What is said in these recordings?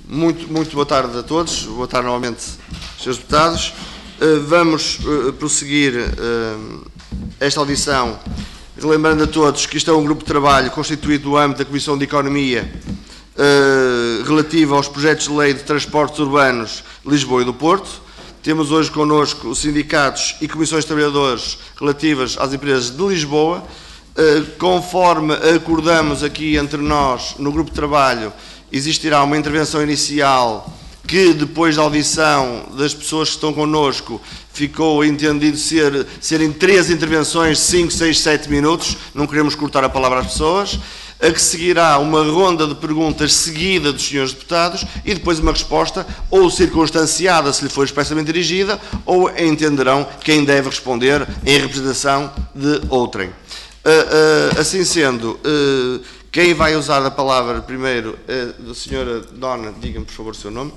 Muito boa tarde a todos, boa tarde novamente, Srs. Deputados. Vamos prosseguir esta audição, lembrando a todos que isto é um grupo de trabalho constituído no âmbito da Comissão de Economia relativa aos projetos de lei de transportes urbanos de Lisboa e do Porto. Temos hoje connosco os sindicatos e comissões de trabalhadores relativas às empresas de Lisboa. Conforme acordamos aqui entre nós no grupo de trabalho, existirá uma intervenção inicial que, depois da audição das pessoas que estão connosco, ficou entendido serem 3 intervenções de 5, 6, 7 minutos, não queremos cortar a palavra às pessoas, a que seguirá uma ronda de perguntas seguida dos senhores deputados e depois uma resposta ou circunstanciada, se lhe for expressamente dirigida, ou entenderão quem deve responder em representação de outrem. Assim sendo, quem vai usar a palavra primeiro, a senhora Dona, diga-me por favor o seu nome.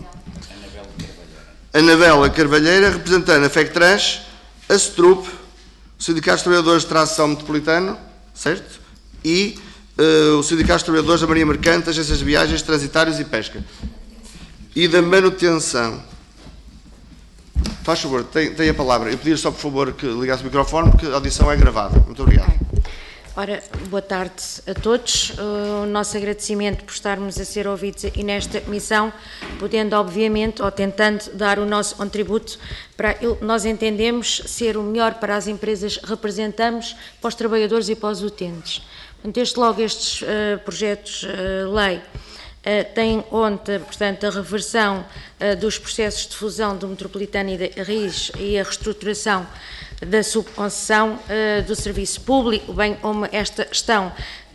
Anabela Carvalheira, representando a FECTRANS, a STRUP, o Sindicato dos Trabalhadores de Transição Metropolitano, certo? E o Sindicato dos Trabalhadores da Marinha Mercante, Agências de Viagens, Transitários e Pesca. E da manutenção. Faz favor, tem a palavra. Eu pedir só, por favor, que ligasse o microfone, porque a audição é gravada. Muito obrigado. Ora, boa tarde a todos. O nosso agradecimento por estarmos a ser ouvidos aqui nesta comissão, podendo, obviamente, ou tentando dar o nosso contributo para nós entendemos ser o melhor para as empresas que representamos, para os trabalhadores e para os utentes. Desde logo estes projetos de lei tem conta, portanto, a reversão dos processos de fusão do Metropolitano e da RIS e a reestruturação da subconcessão do serviço público, bem como esta questão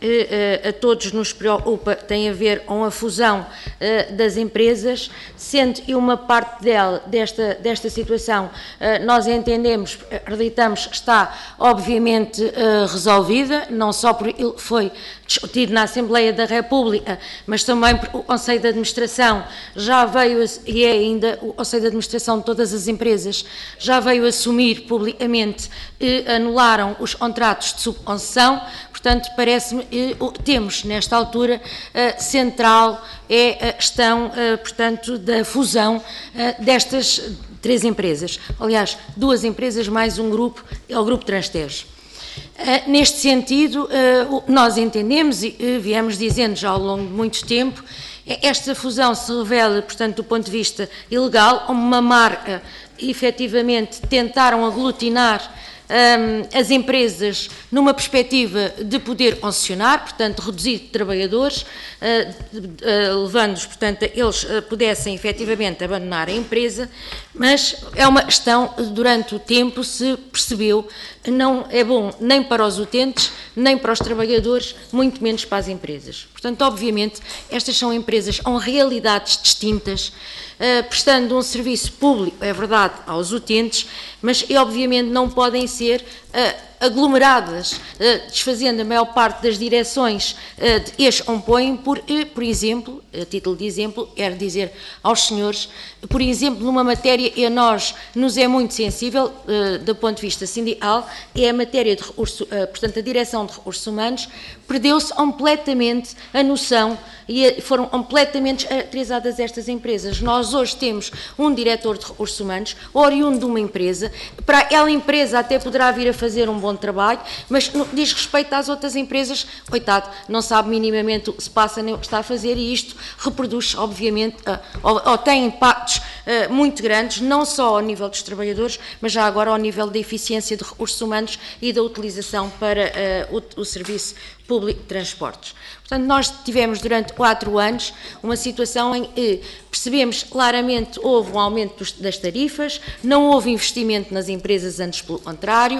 a todos nos preocupa, tem a ver com a fusão das empresas, sendo que uma parte desta situação nós entendemos, acreditamos que está obviamente resolvida, não só porque foi discutido na Assembleia da República, mas também porque o Conselho de Administração já veio, e é ainda o Conselho de Administração de todas as empresas, já veio assumir publicamente e anularam os contratos de subconcessão. Portanto, parece-me que temos, nesta altura, central é a questão, portanto, da fusão destas 3 empresas. Aliás, 2 empresas mais um grupo, é o Grupo Transtejo. Neste sentido, nós entendemos e viemos dizendo já ao longo de muito tempo, esta fusão se revela, portanto, do ponto de vista ilegal, como uma marca, efetivamente, tentaram aglutinar as empresas numa perspectiva de poder concessionar, portanto reduzir trabalhadores, levando-os, portanto, eles pudessem efetivamente abandonar a empresa, mas é uma questão, durante o tempo se percebeu, não é bom nem para os utentes, nem para os trabalhadores, muito menos para as empresas. Portanto, obviamente, estas são empresas com realidades distintas, prestando um serviço público, é verdade, aos utentes, mas obviamente não podem ser aglomeradas, desfazendo a maior parte das direções de as compõem, por exemplo, a título de exemplo, quero dizer aos senhores, por exemplo, numa matéria que a nós nos é muito sensível, do ponto de vista sindical, é a matéria de recursos, portanto, a direção de recursos humanos, perdeu-se completamente a noção e foram completamente caracterizadas estas empresas. Nós hoje temos um diretor de recursos humanos, oriundo de uma empresa, para aquela empresa até poderá vir a fazer um bom trabalho, mas no que diz respeito às outras empresas, coitado, não sabe minimamente o que se passa nem o que está a fazer, e isto reproduz, obviamente, ou tem impactos muito grandes, não só ao nível dos trabalhadores, mas já agora ao nível da eficiência de recursos humanos e da utilização para o serviço público de transportes. Portanto, nós tivemos durante 4 anos uma situação em que percebemos claramente houve um aumento das tarifas, não houve investimento nas empresas, antes pelo contrário,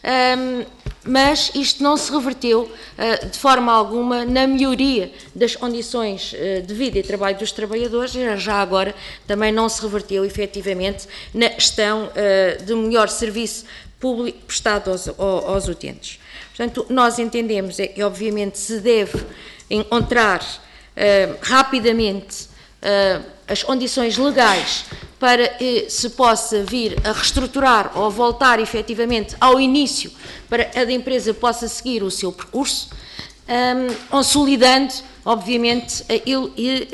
mas isto não se reverteu de forma alguma na melhoria das condições de vida e trabalho dos trabalhadores, já agora também não se reverteu efetivamente na questão de melhor serviço público prestado aos utentes. Portanto, nós entendemos que obviamente se deve encontrar rapidamente as condições legais para que se possa vir a reestruturar ou voltar efetivamente ao início para que a empresa possa seguir o seu percurso. consolidando, obviamente, aquilo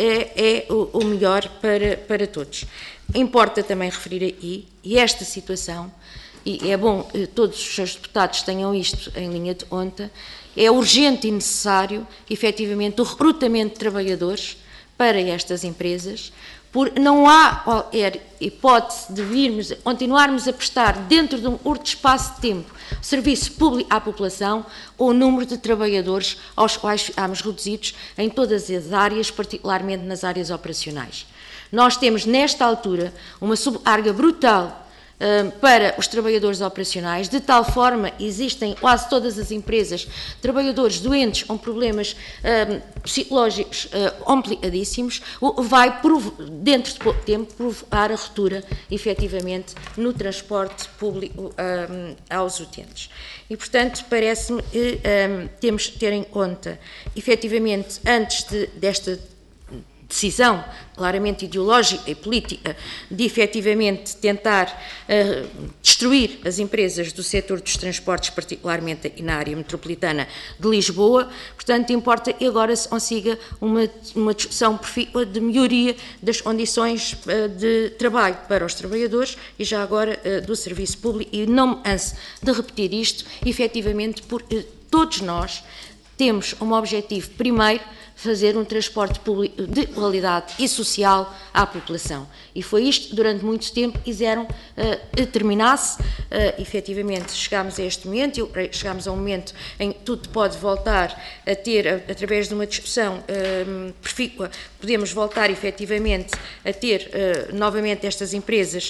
é o melhor para todos. Importa também referir aí, e esta situação, e é bom todos os seus deputados tenham isto em linha de conta, é urgente e necessário, efetivamente, o recrutamento de trabalhadores para estas empresas, porque não há qualquer hipótese de continuarmos a prestar dentro de um curto espaço de tempo serviço público à população ou o número de trabalhadores aos quais ficamos reduzidos em todas as áreas, particularmente nas áreas operacionais. Nós temos, nesta altura, uma subcarga brutal para os trabalhadores operacionais, de tal forma existem quase todas as empresas trabalhadores doentes com problemas psicológicos complicadíssimos, vai dentro de pouco tempo provocar a ruptura efetivamente no transporte público aos utentes. E portanto parece-me que temos de ter em conta efetivamente antes desta decisão claramente ideológica e política de efetivamente tentar destruir as empresas do setor dos transportes, particularmente aqui na área metropolitana de Lisboa. Portanto, importa que agora se consiga uma discussão profícua de melhoria das condições de trabalho para os trabalhadores e já agora do serviço público, e não me canso de repetir isto, efetivamente porque todos nós temos como objetivo primeiro fazer um transporte público de qualidade e social à população. E foi isto que durante muito tempo quiseram que terminasse. Efetivamente chegámos a este momento, chegámos a um momento em que tudo pode voltar a ter, através de uma discussão profícua, podemos voltar efetivamente a ter novamente estas empresas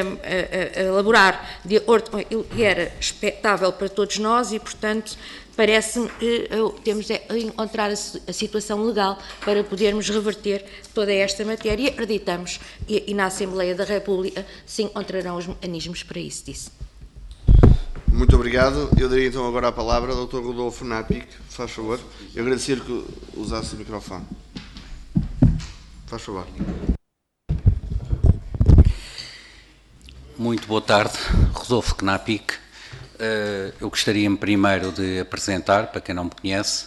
a elaborar de acordo com aquilo que era expectável para todos nós e, portanto, parece-me que temos de encontrar a situação legal para podermos reverter toda esta matéria e acreditamos e na Assembleia da República se encontrarão os mecanismos para isso, disse. Muito obrigado. Eu daria então agora a palavra ao Dr. Rodolfo Napic, faz favor. Eu agradecer que usasse o microfone. Faz favor. Muito boa tarde, Rodolfo Knapic. Eu gostaria primeiro de apresentar, para quem não me conhece,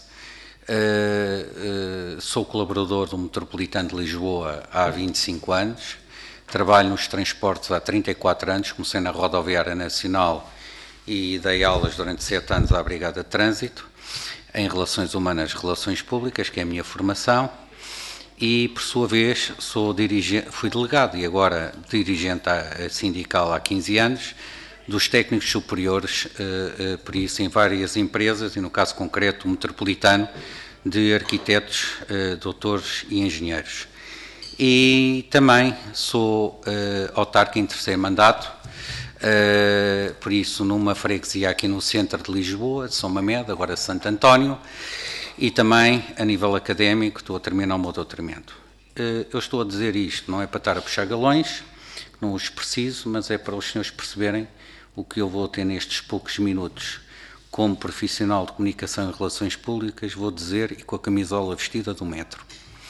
sou colaborador do Metropolitano de Lisboa há 25 anos, trabalho nos transportes há 34 anos, comecei na Rodoviária Nacional e dei aulas durante 7 anos à Brigada de Trânsito, em Relações Humanas e Relações Públicas, que é a minha formação, e por sua vez fui delegado e agora dirigente sindical há 15 anos, dos técnicos superiores, por isso em várias empresas, e no caso concreto o Metropolitano, de arquitetos, doutores e engenheiros. E também sou autarca em terceiro mandato, por isso numa freguesia aqui no centro de Lisboa, de São Mamede, agora Santo António, e também a nível académico estou a terminar o meu doutoramento. Eu estou a dizer isto, não é para estar a puxar galões, não os preciso, mas é para os senhores perceberem o que eu vou ter nestes poucos minutos como profissional de comunicação e relações públicas, vou dizer, e com a camisola vestida do metro.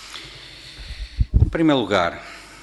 Em primeiro lugar,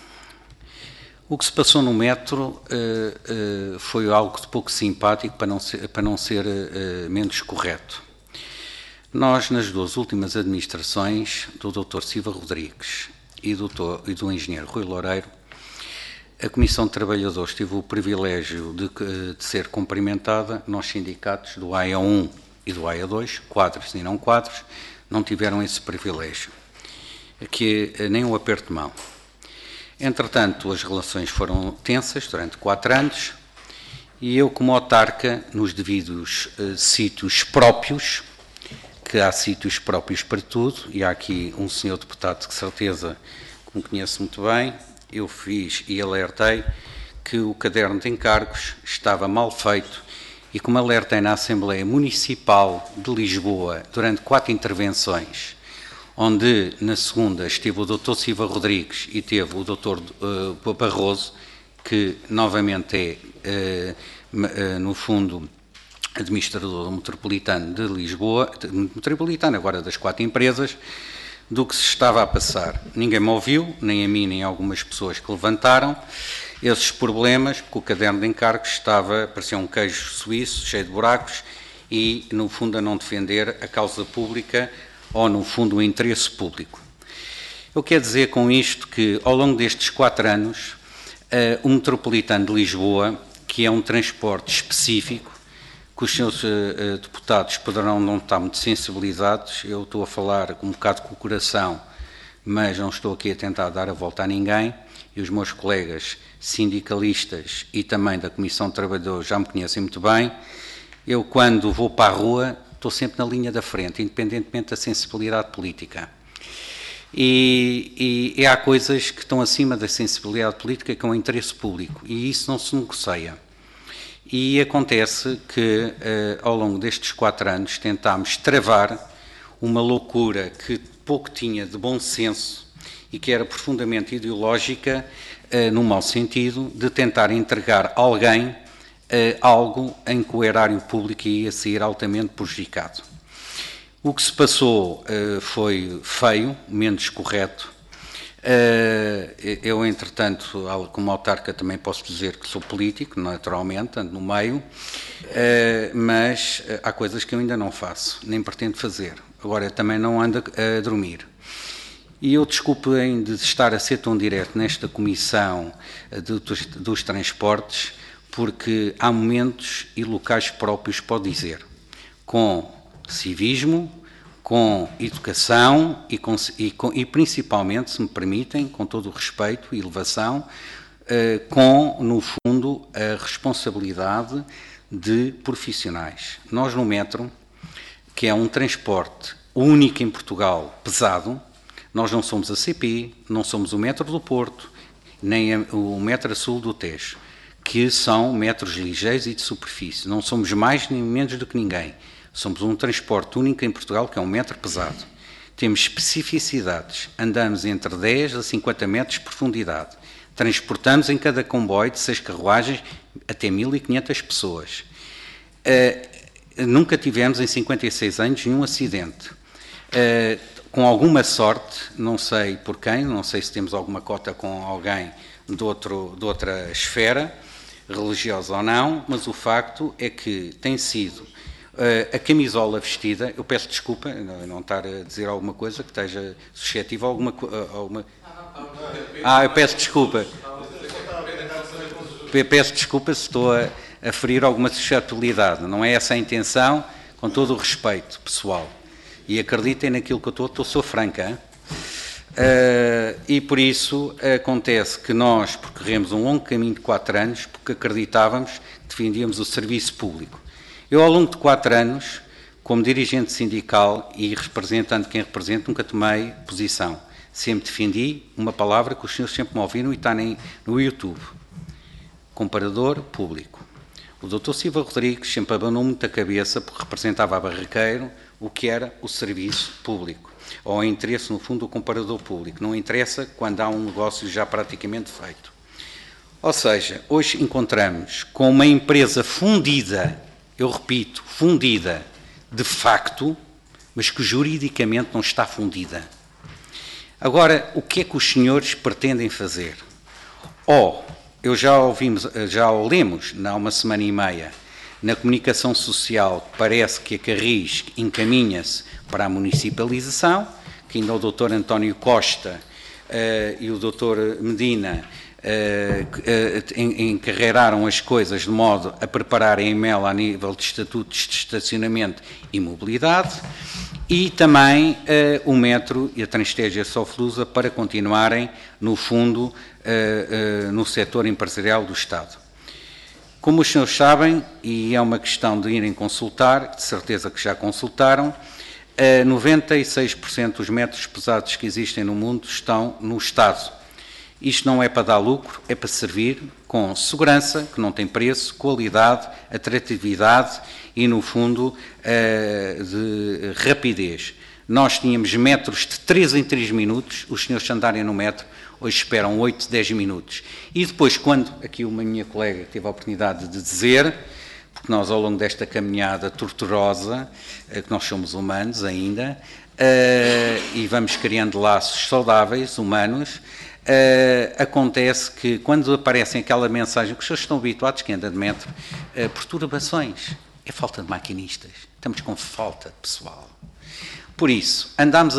o que se passou no metro foi algo de pouco simpático, para não ser menos correto. Nós, nas duas últimas administrações do Dr. Silva Rodrigues e do engenheiro Rui Loureiro, a Comissão de Trabalhadores teve o privilégio de ser cumprimentada. Nós, sindicatos do AIA1 e do AIA2, quadros e não quadros, não tiveram esse privilégio, que nem um aperto de mão. Entretanto, as relações foram tensas durante 4 anos e eu, como autarca, nos devidos sítios próprios, que há sítios próprios para tudo, e há aqui um senhor deputado que, certeza, que me conhece muito bem, eu fiz e alertei que o caderno de encargos estava mal feito e, como alertei na Assembleia Municipal de Lisboa durante 4 intervenções, onde na segunda esteve o Dr. Silva Rodrigues e teve o Dr. Barroso, que novamente é, no fundo, administrador do Metropolitano de Lisboa, Metropolitano agora das 4 empresas, do que se estava a passar. Ninguém me ouviu, nem a mim, nem a algumas pessoas que levantaram esses problemas, porque o caderno de encargos parecia um queijo suíço, cheio de buracos, e, no fundo, a não defender a causa pública ou, no fundo, o interesse público. Eu quero dizer com isto que, ao longo destes 4 anos, o Metropolitano de Lisboa, que é um transporte específico, que os senhores deputados poderão não estar muito sensibilizados, eu estou a falar um bocado com o coração, mas não estou aqui a tentar dar a volta a ninguém, e os meus colegas sindicalistas e também da Comissão de Trabalhadores já me conhecem muito bem. Eu, quando vou para a rua, estou sempre na linha da frente, independentemente da sensibilidade política. E há coisas que estão acima da sensibilidade política, que é o interesse público, e isso não se negocia. E acontece que, ao longo destes 4 anos, tentámos travar uma loucura que pouco tinha de bom senso e que era profundamente ideológica, no mau sentido, de tentar entregar a alguém algo em que o erário público ia sair altamente prejudicado. O que se passou foi feio, menos correto. Eu, entretanto, como autarca, também posso dizer que sou político, naturalmente, ando no meio, mas há coisas que eu ainda não faço, nem pretendo fazer. Agora, eu também não ando a dormir. E eu desculpem de estar a ser tão direto nesta comissão dos transportes, porque há momentos e locais próprios para o dizer, com civismo, com educação e principalmente, se me permitem, com todo o respeito e elevação, com, no fundo, a responsabilidade de profissionais. Nós no metro, que é um transporte único em Portugal, pesado, nós não somos a CP, não somos o metro do Porto, nem o metro sul do Tejo, que são metros ligeiros e de superfície. Não somos mais nem menos do que ninguém. Somos um transporte único em Portugal, que é um metro pesado. Temos especificidades. Andamos entre 10 a 50 metros de profundidade. Transportamos em cada comboio de 6 carruagens até 1.500 pessoas. Nunca tivemos, em 56 anos, nenhum acidente. Com alguma sorte, não sei por quem, não sei se temos alguma cota com alguém de outra esfera, religiosa ou não, mas o facto é que tem sido a camisola vestida. Eu peço desculpa, não estar a dizer alguma coisa que esteja suscetível a alguma... eu peço desculpa. Peço desculpa se estou a ferir alguma suscetibilidade. Não é essa a intenção, com todo o respeito pessoal. E acreditem naquilo que eu sou franca. E por isso acontece que nós percorremos um longo caminho de 4 anos, porque acreditávamos que defendíamos o serviço público. Eu, ao longo de 4 anos, como dirigente sindical e representando quem represento, nunca tomei posição. Sempre defendi uma palavra que os senhores sempre me ouviram e está no YouTube. Comparador público. O Dr. Silva Rodrigues sempre abanou muito a cabeça, porque representava a Barraqueiro, o que era o serviço público, ou o interesse, no fundo, do comparador público. Não interessa quando há um negócio já praticamente feito. Ou seja, hoje encontramos com uma empresa fundida, eu repito, fundida de facto, mas que juridicamente não está fundida. Agora, o que é que os senhores pretendem fazer? Já lemos, há uma semana e meia, na comunicação social, parece que a Carris encaminha-se para a municipalização, que ainda o Dr. António Costa e o Dr. Medina encarreiraram as coisas de modo a prepararem a EMEL a nível de estatutos de estacionamento e mobilidade, e também o metro e a Transtégia Soflusa para continuarem, no fundo, no setor empresarial do Estado. Como os senhores sabem, e é uma questão de irem consultar, de certeza que já consultaram, 96% dos metros pesados que existem no mundo estão no Estado. Isto não é para dar lucro, é para servir com segurança, que não tem preço, qualidade, atratividade e, no fundo, de rapidez. Nós tínhamos metros de 3 em 3 minutos, os senhores se andarem no metro, hoje esperam 8, 10 minutos. E depois, quando aqui uma minha colega teve a oportunidade de dizer, porque nós ao longo desta caminhada torturosa, que nós somos humanos ainda, e vamos criando laços saudáveis, humanos, acontece que quando aparecem aquela mensagem, que os senhores estão habituados, que anda de metro, perturbações. É falta de maquinistas. Estamos com falta de pessoal. Por isso, andaram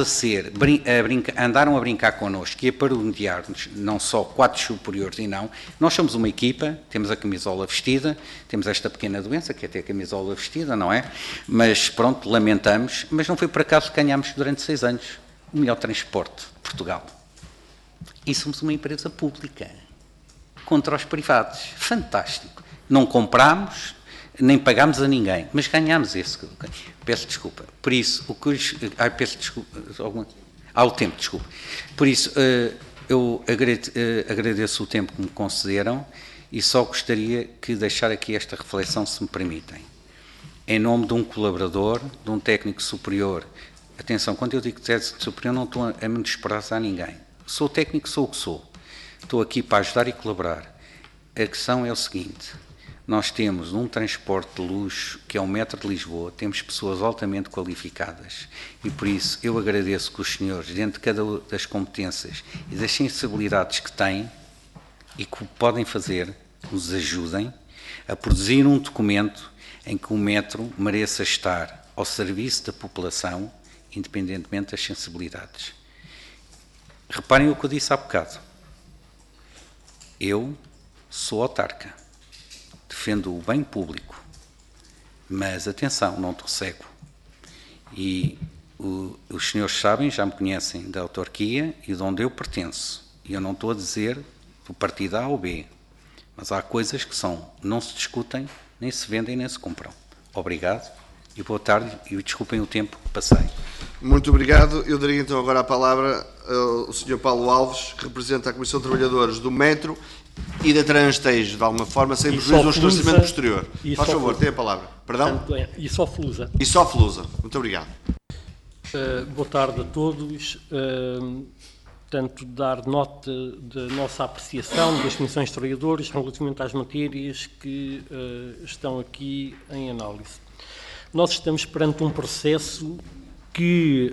a brincar connosco e a parodiar-nos, não só quadros superiores e não. Nós somos uma equipa, temos a camisola vestida, temos esta pequena doença, que é ter a camisola vestida, não é? Mas pronto, lamentamos, mas não foi por acaso que ganhámos durante 6 anos o melhor transporte de Portugal. E somos uma empresa pública, contra os privados. Fantástico. Não comprámos, nem pagámos a ninguém, mas ganhámos esse. Peço desculpa. Por isso, o que os... peço desculpa. O tempo, desculpa. Por isso, eu agradeço o tempo que me concederam e só gostaria de deixar aqui esta reflexão, se me permitem. Em nome de um colaborador, de um técnico superior. Atenção, quando eu digo técnico superior, não estou a menosprezar a ninguém. Sou técnico, sou o que sou. Estou aqui para ajudar e colaborar. A questão é o seguinte: nós temos um transporte de luxo, que é o Metro de Lisboa, temos pessoas altamente qualificadas e por isso eu agradeço que os senhores, dentro de cada uma das competências e das sensibilidades que têm e que podem fazer, nos ajudem a produzir um documento em que o Metro mereça estar ao serviço da população, independentemente das sensibilidades. Reparem o que eu disse há bocado. Eu sou autarca. Defendo o bem público, mas atenção, não te cego. E os senhores sabem, já me conhecem da autarquia e de onde eu pertenço. E eu não estou a dizer do partido A ou B, mas há coisas que não se discutem, nem se vendem, nem se compram. Obrigado e boa tarde e desculpem o tempo que passei. Muito obrigado. Eu daria então agora a palavra ao Sr. Paulo Alves, que representa a Comissão de Trabalhadores do Metro e da Transtejo, de alguma forma, sem prejuízo do esclarecimento posterior. Faz favor, tem a palavra. Perdão? E só Flusa. E só Flusa. Muito obrigado. Boa tarde a todos. Portanto, dar nota da nossa apreciação das Comissões de Trabalhadores relativamente às matérias que estão aqui em análise. Nós estamos perante um processo que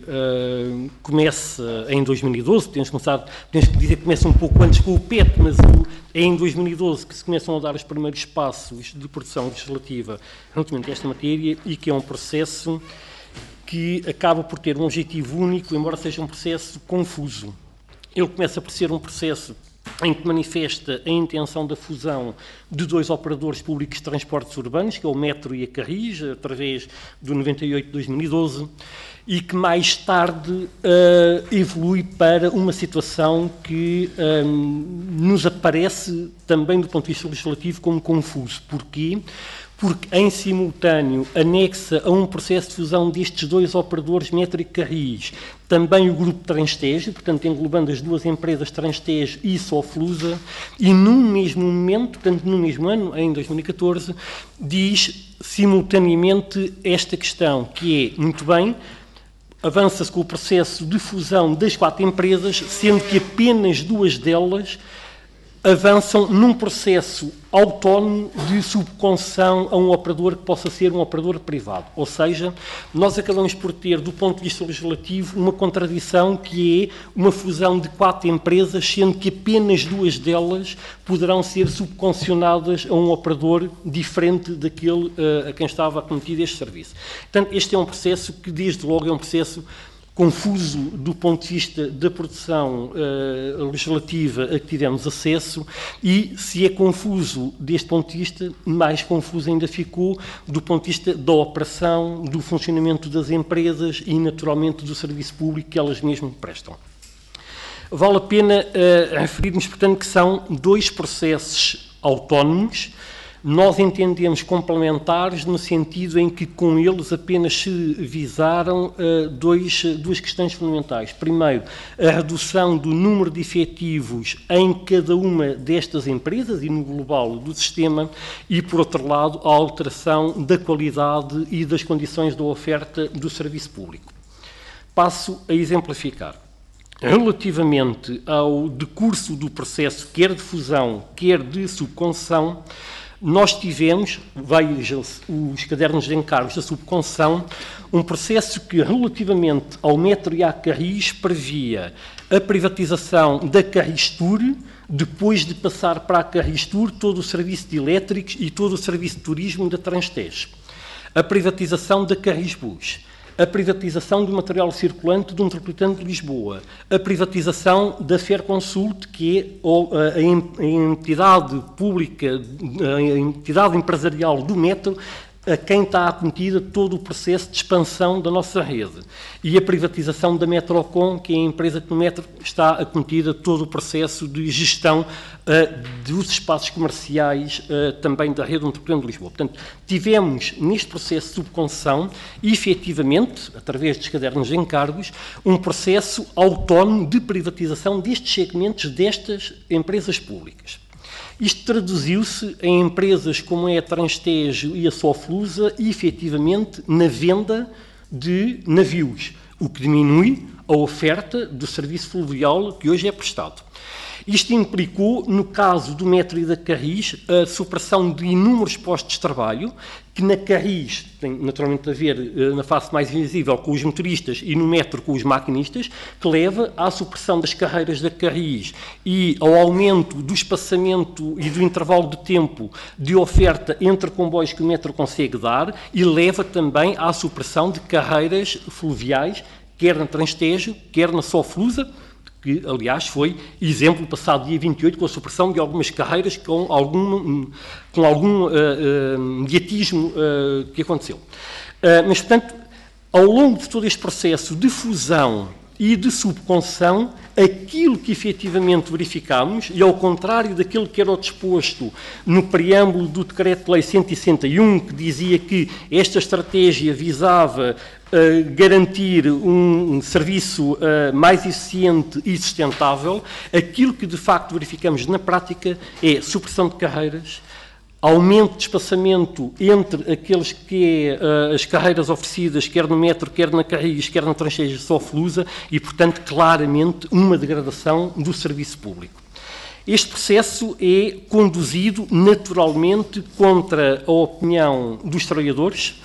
começa em 2012, podemos dizer que começa um pouco antes com o PET, mas é em 2012 que se começam a dar os primeiros passos de produção legislativa relativamente a esta matéria e que é um processo que acaba por ter um objetivo único, embora seja um processo confuso. Ele começa por ser um processo em que manifesta a intenção da fusão de 2 operadores públicos de transportes urbanos, que é o Metro e a Carris, através do 98-2012, e que mais tarde evolui para uma situação que nos aparece também do ponto de vista legislativo como confuso. Porquê? Porque em simultâneo anexa a um processo de fusão destes 2 operadores Metro e Carris também o grupo Transtejo, portanto englobando as 2 empresas Transtejo e Soflusa, e num mesmo momento, portanto no mesmo ano, em 2014, diz simultaneamente esta questão, que é, muito bem, avança-se com o processo de fusão das 4 empresas, sendo que apenas 2 delas avançam num processo autónomo de subconcessão a um operador que possa ser um operador privado. Ou seja, nós acabamos por ter, do ponto de vista legislativo, uma contradição que é uma fusão de 4 empresas, sendo que apenas 2 delas poderão ser subconcessionadas a um operador diferente daquele a quem estava acometido este serviço. Portanto, este é um processo que, desde logo, é um processo confuso do ponto de vista da produção legislativa a que tivemos acesso e, se é confuso deste ponto de vista, mais confuso ainda ficou do ponto de vista da operação, do funcionamento das empresas e, naturalmente, do serviço público que elas mesmas prestam. Vale a pena referirmos, portanto, que são 2 processos autónomos. Nós entendemos complementares no sentido em que com eles apenas se visaram duas questões fundamentais. Primeiro, a redução do número de efetivos em cada uma destas empresas e no global do sistema e, por outro lado, a alteração da qualidade e das condições da oferta do serviço público. Passo a exemplificar. Relativamente ao decurso do processo, quer de fusão, quer de subconcessão, nós tivemos, vejam-se os cadernos de encargos da subconcessão, um processo que, relativamente ao Metro e à Carris, previa a privatização da Carristur, depois de passar para a Carristur todo o serviço de elétricos e todo o serviço de turismo da Transtejo. a privatização da Carris Bus, a privatização do material circulante do Metropolitano de Lisboa, a privatização da Ferconsult, que é a entidade pública, a entidade empresarial do metro, a quem está acometida todo o processo de expansão da nossa rede. E a privatização da Metrocom, que é a empresa que no metro está acometida todo o processo de gestão dos espaços comerciais também da rede metropolitana de Lisboa. Portanto, tivemos neste processo de subconcessão, efetivamente, através dos cadernos de encargos, um processo autónomo de privatização destes segmentos destas empresas públicas. Isto traduziu-se em empresas como é a Transtejo e a Soflusa, efetivamente, na venda de navios, o que diminui a oferta do serviço fluvial que hoje é prestado. Isto implicou, no caso do metro e da Carris, a supressão de inúmeros postos de trabalho, que na Carris tem naturalmente a ver na face mais invisível com os motoristas e no metro com os maquinistas, que leva à supressão das carreiras da Carris e ao aumento do espaçamento e do intervalo de tempo de oferta entre comboios que o metro consegue dar e leva também à supressão de carreiras fluviais, quer na Transtejo, quer na Soflusa, que, aliás, foi exemplo passado dia 28 com a supressão de algumas carreiras com algum mediatismo que aconteceu. Mas, portanto, ao longo de todo este processo de fusão e de subconcessão, aquilo que efetivamente verificámos, e ao contrário daquilo que era o disposto no preâmbulo do Decreto-Lei 161, que dizia que esta estratégia visava garantir um serviço mais eficiente e sustentável, aquilo que de facto verificamos na prática é supressão de carreiras, aumento de espaçamento entre aqueles que é as carreiras oferecidas, quer no metro, quer na Carris, quer na Transtejo Soflusa, e, portanto, claramente uma degradação do serviço público. Este processo é conduzido naturalmente contra a opinião dos trabalhadores,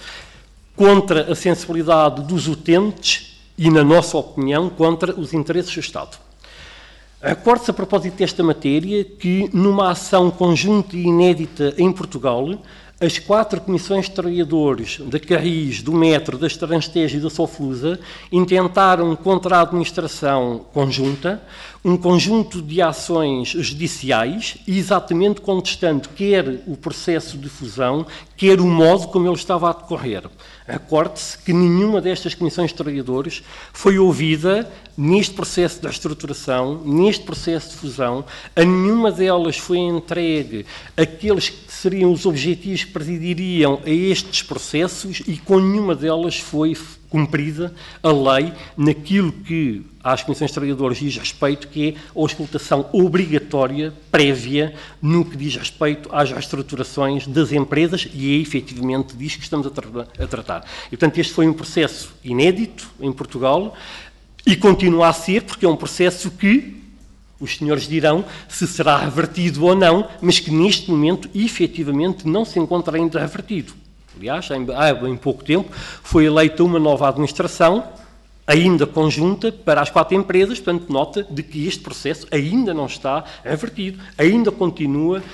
contra a sensibilidade dos utentes e, na nossa opinião, contra os interesses do Estado. Recorda-se a propósito desta matéria que, numa ação conjunta e inédita em Portugal, as 4 comissões de trabalhadores da Carris, do metro, das Transtejo e da Soflusa intentaram, contra a administração conjunta, um conjunto de ações judiciais, exatamente contestando quer o processo de fusão, quer o modo como ele estava a decorrer. Recorde-se que nenhuma destas comissões de trabalhadores foi ouvida neste processo da estruturação, neste processo de fusão, a nenhuma delas foi entregue aqueles que seriam os objetivos que presidiriam a estes processos e com nenhuma delas foi cumprida a lei naquilo que às comissões de trabalhadores diz respeito, que é a auscultação obrigatória, prévia, no que diz respeito às reestruturações das empresas, e é efetivamente disso que estamos a tratar. E, portanto, este foi um processo inédito em Portugal e continua a ser, porque é um processo que os senhores dirão se será revertido ou não, mas que neste momento, efetivamente, não se encontra ainda revertido. Aliás, há bem pouco tempo, foi eleita uma nova administração, ainda conjunta, para as 4 empresas, portanto, nota de que este processo ainda não está revertido, ainda continua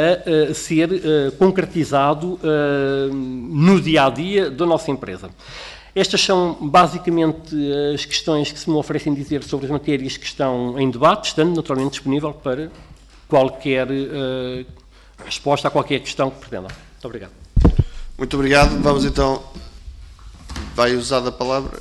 a ser concretizado no dia-a-dia da nossa empresa. Estas são, basicamente, as questões que se me oferecem dizer sobre as matérias que estão em debate, estando naturalmente disponível para qualquer resposta a qualquer questão que pretendam. Muito obrigado. Muito obrigado. Vamos então... Vai usar a palavra...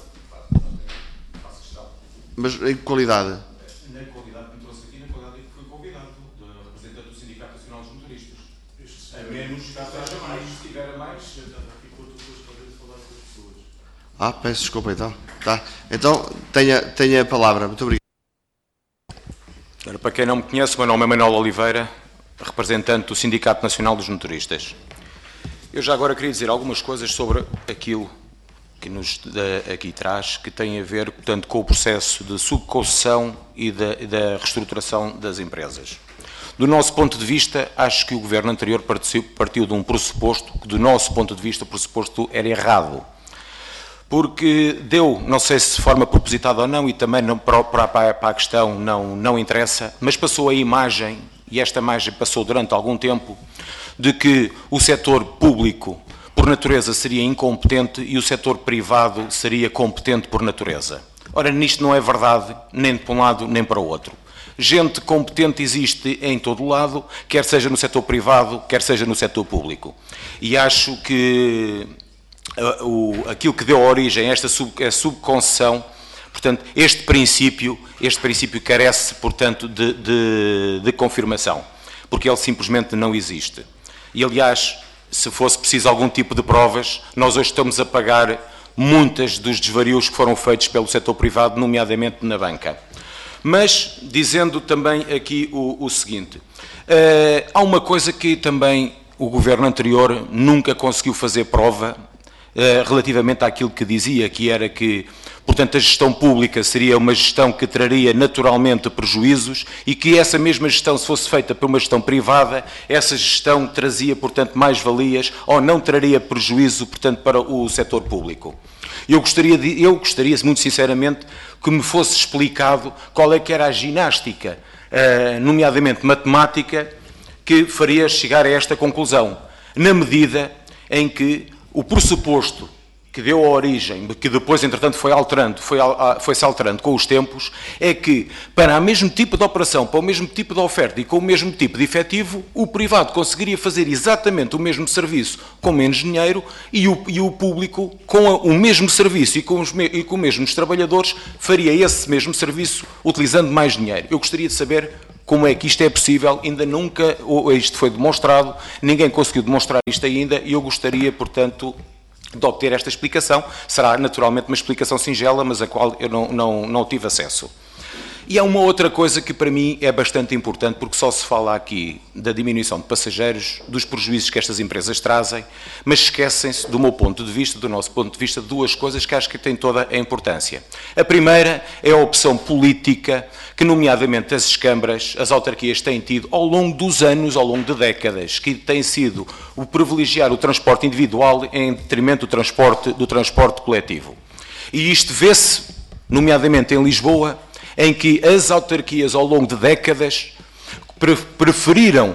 Mas em qualidade? Na qualidade que me trouxe aqui, na qualidade que fui convidado, representante do Sindicato Nacional dos Motoristas. A menos que haja mais, se tiver mais, ficou tudo para falar com as pessoas. Peço desculpa então. Tá. Então, tenha a palavra. Muito obrigado. Para quem não me conhece, o meu nome é Manuel Oliveira, representante do Sindicato Nacional dos Motoristas. Eu já agora queria dizer algumas coisas sobre aquilo que nos aqui traz, que tem a ver, portanto, com o processo de subconcessão e da reestruturação das empresas. Do nosso ponto de vista, acho que o Governo anterior partiu de um pressuposto, que do nosso ponto de vista o pressuposto era errado, porque deu, não sei se de forma propositada ou não, e também não, para a questão não interessa, mas passou a imagem, e esta imagem passou durante algum tempo, de que o setor público por natureza seria incompetente e o setor privado seria competente por natureza. Ora, nisto não é verdade, nem para um lado nem para o outro. Gente competente existe em todo o lado, quer seja no setor privado, quer seja no setor público. E acho que aquilo que deu origem a esta subconcessão, portanto, este princípio carece, portanto, de confirmação, porque ele simplesmente não existe. E, aliás, se fosse preciso algum tipo de provas, nós hoje estamos a pagar muitas dos desvarios que foram feitos pelo setor privado, nomeadamente na banca. Mas, dizendo também aqui o seguinte, há uma coisa que também o governo anterior nunca conseguiu fazer prova relativamente àquilo que dizia, que era que, portanto, a gestão pública seria uma gestão que traria naturalmente prejuízos e que essa mesma gestão, se fosse feita por uma gestão privada, essa gestão trazia, portanto, mais-valias ou não traria prejuízo, portanto, para o setor público. Eu gostaria, muito sinceramente, que me fosse explicado qual é que era a ginástica, nomeadamente matemática, que faria chegar a esta conclusão, na medida em que o pressuposto que deu a origem, que depois, entretanto, foi-se alterando com os tempos, é que, para o mesmo tipo de operação, para o mesmo tipo de oferta e com o mesmo tipo de efetivo, o privado conseguiria fazer exatamente o mesmo serviço com menos dinheiro e o público, com o mesmo serviço e com os mesmos trabalhadores, faria esse mesmo serviço utilizando mais dinheiro. Eu gostaria de saber como é que isto é possível, ainda nunca isto foi demonstrado, ninguém conseguiu demonstrar isto ainda e eu gostaria, portanto, de obter esta explicação. Será naturalmente uma explicação singela, mas a qual eu não tive acesso. E há uma outra coisa que para mim é bastante importante, porque só se fala aqui da diminuição de passageiros, dos prejuízos que estas empresas trazem, mas esquecem-se, do meu ponto de vista, do nosso ponto de vista, de duas coisas que acho que têm toda a importância. A primeira é a opção política que, nomeadamente, as câmaras, as autarquias têm tido ao longo dos anos, ao longo de décadas, que tem sido o privilegiar o transporte individual em detrimento do transporte coletivo. E isto vê-se, nomeadamente em Lisboa, em que as autarquias ao longo de décadas preferiram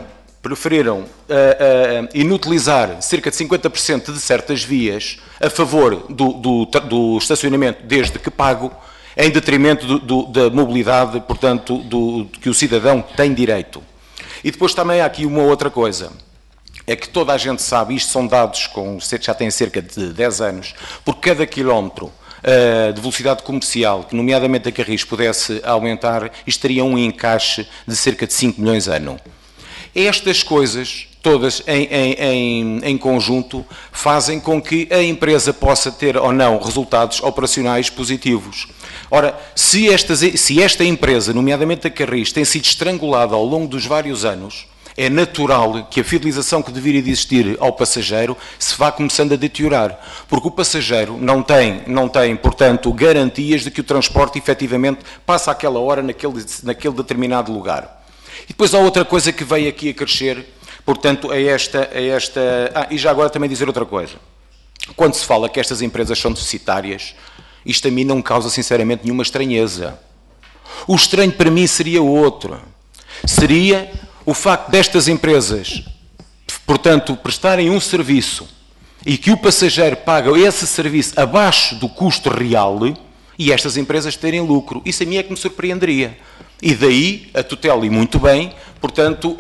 inutilizar cerca de 50% de certas vias a favor do estacionamento desde que pago, em detrimento da mobilidade, portanto, que o cidadão tem direito. E depois também há aqui uma outra coisa, é que toda a gente sabe, isto são dados já têm cerca de 10 anos, por cada quilómetro de velocidade comercial, que nomeadamente a Carris pudesse aumentar, isto teria um encaixe de cerca de 5 milhões ano. Estas coisas, todas em conjunto, fazem com que a empresa possa ter ou não resultados operacionais positivos. Ora, se esta empresa, nomeadamente a Carris, tem sido estrangulada ao longo dos vários anos, é natural que a fidelização que deveria de existir ao passageiro se vá começando a deteriorar, porque o passageiro não tem, portanto, garantias de que o transporte efetivamente passa àquela hora naquele determinado lugar. E depois há outra coisa que veio aqui a crescer, portanto, e já agora também dizer outra coisa. Quando se fala que estas empresas são deficitárias, isto a mim não me causa sinceramente nenhuma estranheza. O estranho para mim seria outro. Seria o facto destas empresas, portanto, prestarem um serviço e que o passageiro paga esse serviço abaixo do custo real e estas empresas terem lucro. Isso a mim é que me surpreenderia. E daí a tutela, e muito bem, portanto,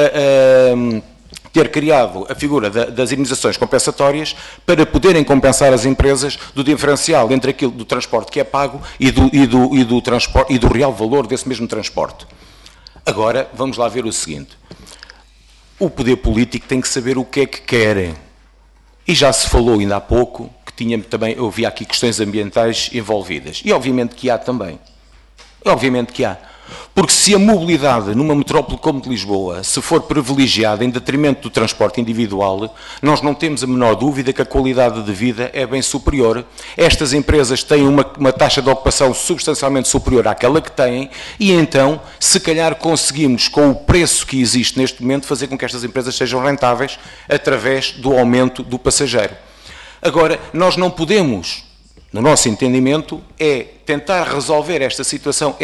ter criado a figura das indenizações compensatórias para poderem compensar as empresas do diferencial entre aquilo do transporte que é pago e do real valor desse mesmo transporte. Agora, vamos lá ver o seguinte. O poder político tem que saber o que é que querem. E já se falou ainda há pouco que eu vi aqui questões ambientais envolvidas. E obviamente que há também. Obviamente que há. Porque se a mobilidade numa metrópole como de Lisboa se for privilegiada em detrimento do transporte individual, nós não temos a menor dúvida que a qualidade de vida é bem superior. Estas empresas têm uma taxa de ocupação substancialmente superior àquela que têm e então, se calhar conseguimos, com o preço que existe neste momento, fazer com que estas empresas sejam rentáveis através do aumento do passageiro. Agora, nós não podemos, no nosso entendimento, é tentar resolver esta situação,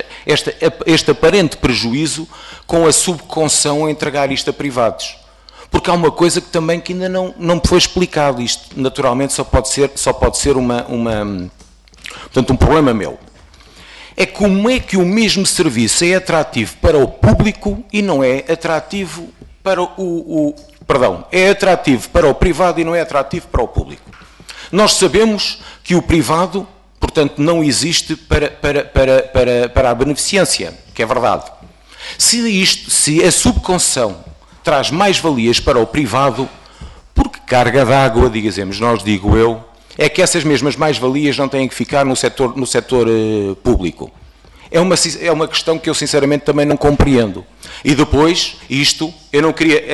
este aparente prejuízo com a subconcessão a entregar isto a privados. porque há uma coisa que também que ainda não me foi explicado. Isto, naturalmente, só pode ser portanto, um problema meu. É como é que o mesmo serviço é atrativo para o público e não é atrativo para é atrativo para o privado e não é atrativo para o público. Nós sabemos que o privado, portanto, não existe para a beneficência, que é verdade. Se a subconcessão traz mais valias para o privado, porque carga d'água, digo eu, é que essas mesmas mais-valias não têm que ficar no setor público. É uma questão que eu sinceramente também não compreendo. E depois, eu não queria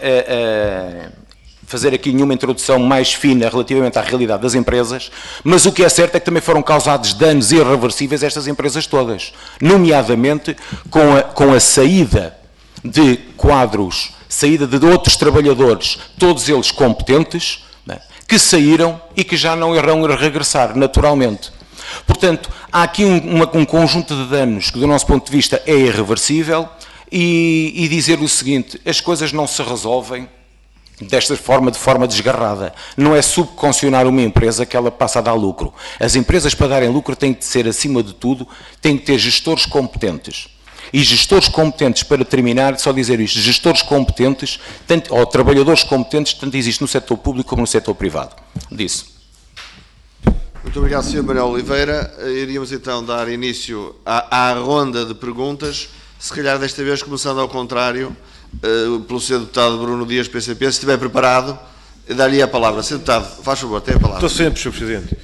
fazer aqui nenhuma introdução mais fina relativamente à realidade das empresas, mas o que é certo é que também foram causados danos irreversíveis a estas empresas todas, nomeadamente com a saída de quadros, saída de outros trabalhadores, todos eles competentes, que saíram e que já não irão regressar, naturalmente. Portanto, há aqui um conjunto de danos que, do nosso ponto de vista, é irreversível e dizer o seguinte, as coisas não se resolvem desta forma, de forma desgarrada. Não é subconcionar uma empresa que ela passa a dar lucro. As empresas, para darem lucro, têm que ser, acima de tudo, têm que ter gestores competentes. E gestores competentes, para terminar, só dizer isto, gestores competentes, ou trabalhadores competentes, tanto existe no setor público como no setor privado. Disse. Muito obrigado, Sr. Manuel Oliveira. Iríamos então dar início à ronda de perguntas, se calhar desta vez começando ao contrário, pelo Sr. Deputado Bruno Dias, PCP. Se estiver preparado, dar-lhe a palavra. Sr. Deputado, faz favor, tem a palavra. Estou sempre, Sr. Presidente.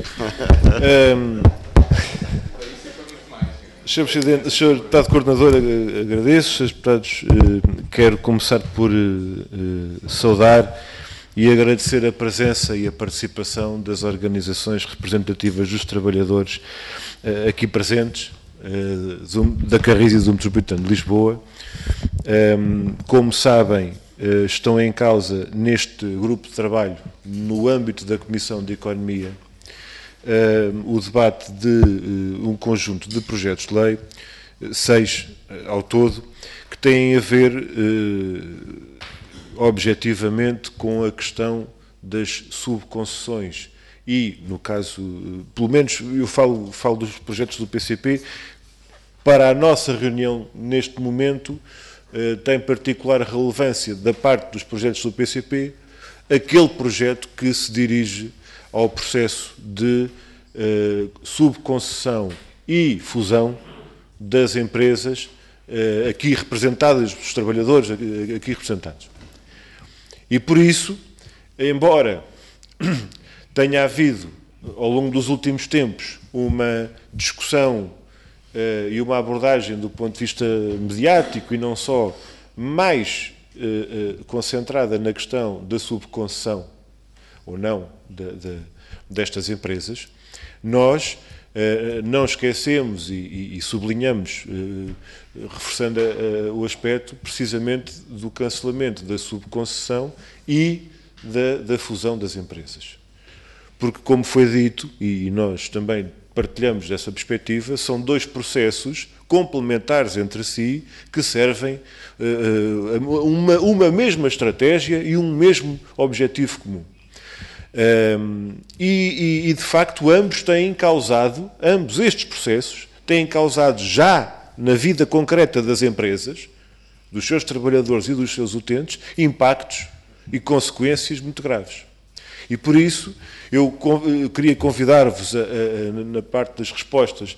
Sr. Presidente, Sr. Deputado Coordenador, agradeço. Srs. Deputados, quero começar por saudar e agradecer a presença e a participação das organizações representativas dos trabalhadores aqui presentes, da Carris e do Metropolitano de Lisboa. Como sabem, estão em causa neste grupo de trabalho, no âmbito da Comissão de Economia, o debate de um conjunto de projetos de lei, 6 ao todo, que têm a ver objetivamente com a questão das subconcessões e, no caso, pelo menos eu falo dos projetos do PCP, para a nossa reunião neste momento tem particular relevância da parte dos projetos do PCP aquele projeto que se dirige ao processo de subconcessão e fusão das empresas aqui representadas, dos trabalhadores aqui representados. E por isso, embora tenha havido, ao longo dos últimos tempos, uma discussão e uma abordagem do ponto de vista mediático e não só, mais concentrada na questão da subconcessão ou não destas empresas, nós não esquecemos e sublinhamos, reforçando o aspecto precisamente do cancelamento da subconcessão e da fusão das empresas. Porque, como foi dito, e nós também partilhamos dessa perspectiva, são dois processos complementares entre si que servem uma mesma estratégia e um mesmo objetivo comum. De facto, ambos estes processos têm causado já na vida concreta das empresas, dos seus trabalhadores e dos seus utentes, impactos e consequências muito graves. E por isso, eu queria convidar-vos, na parte das respostas,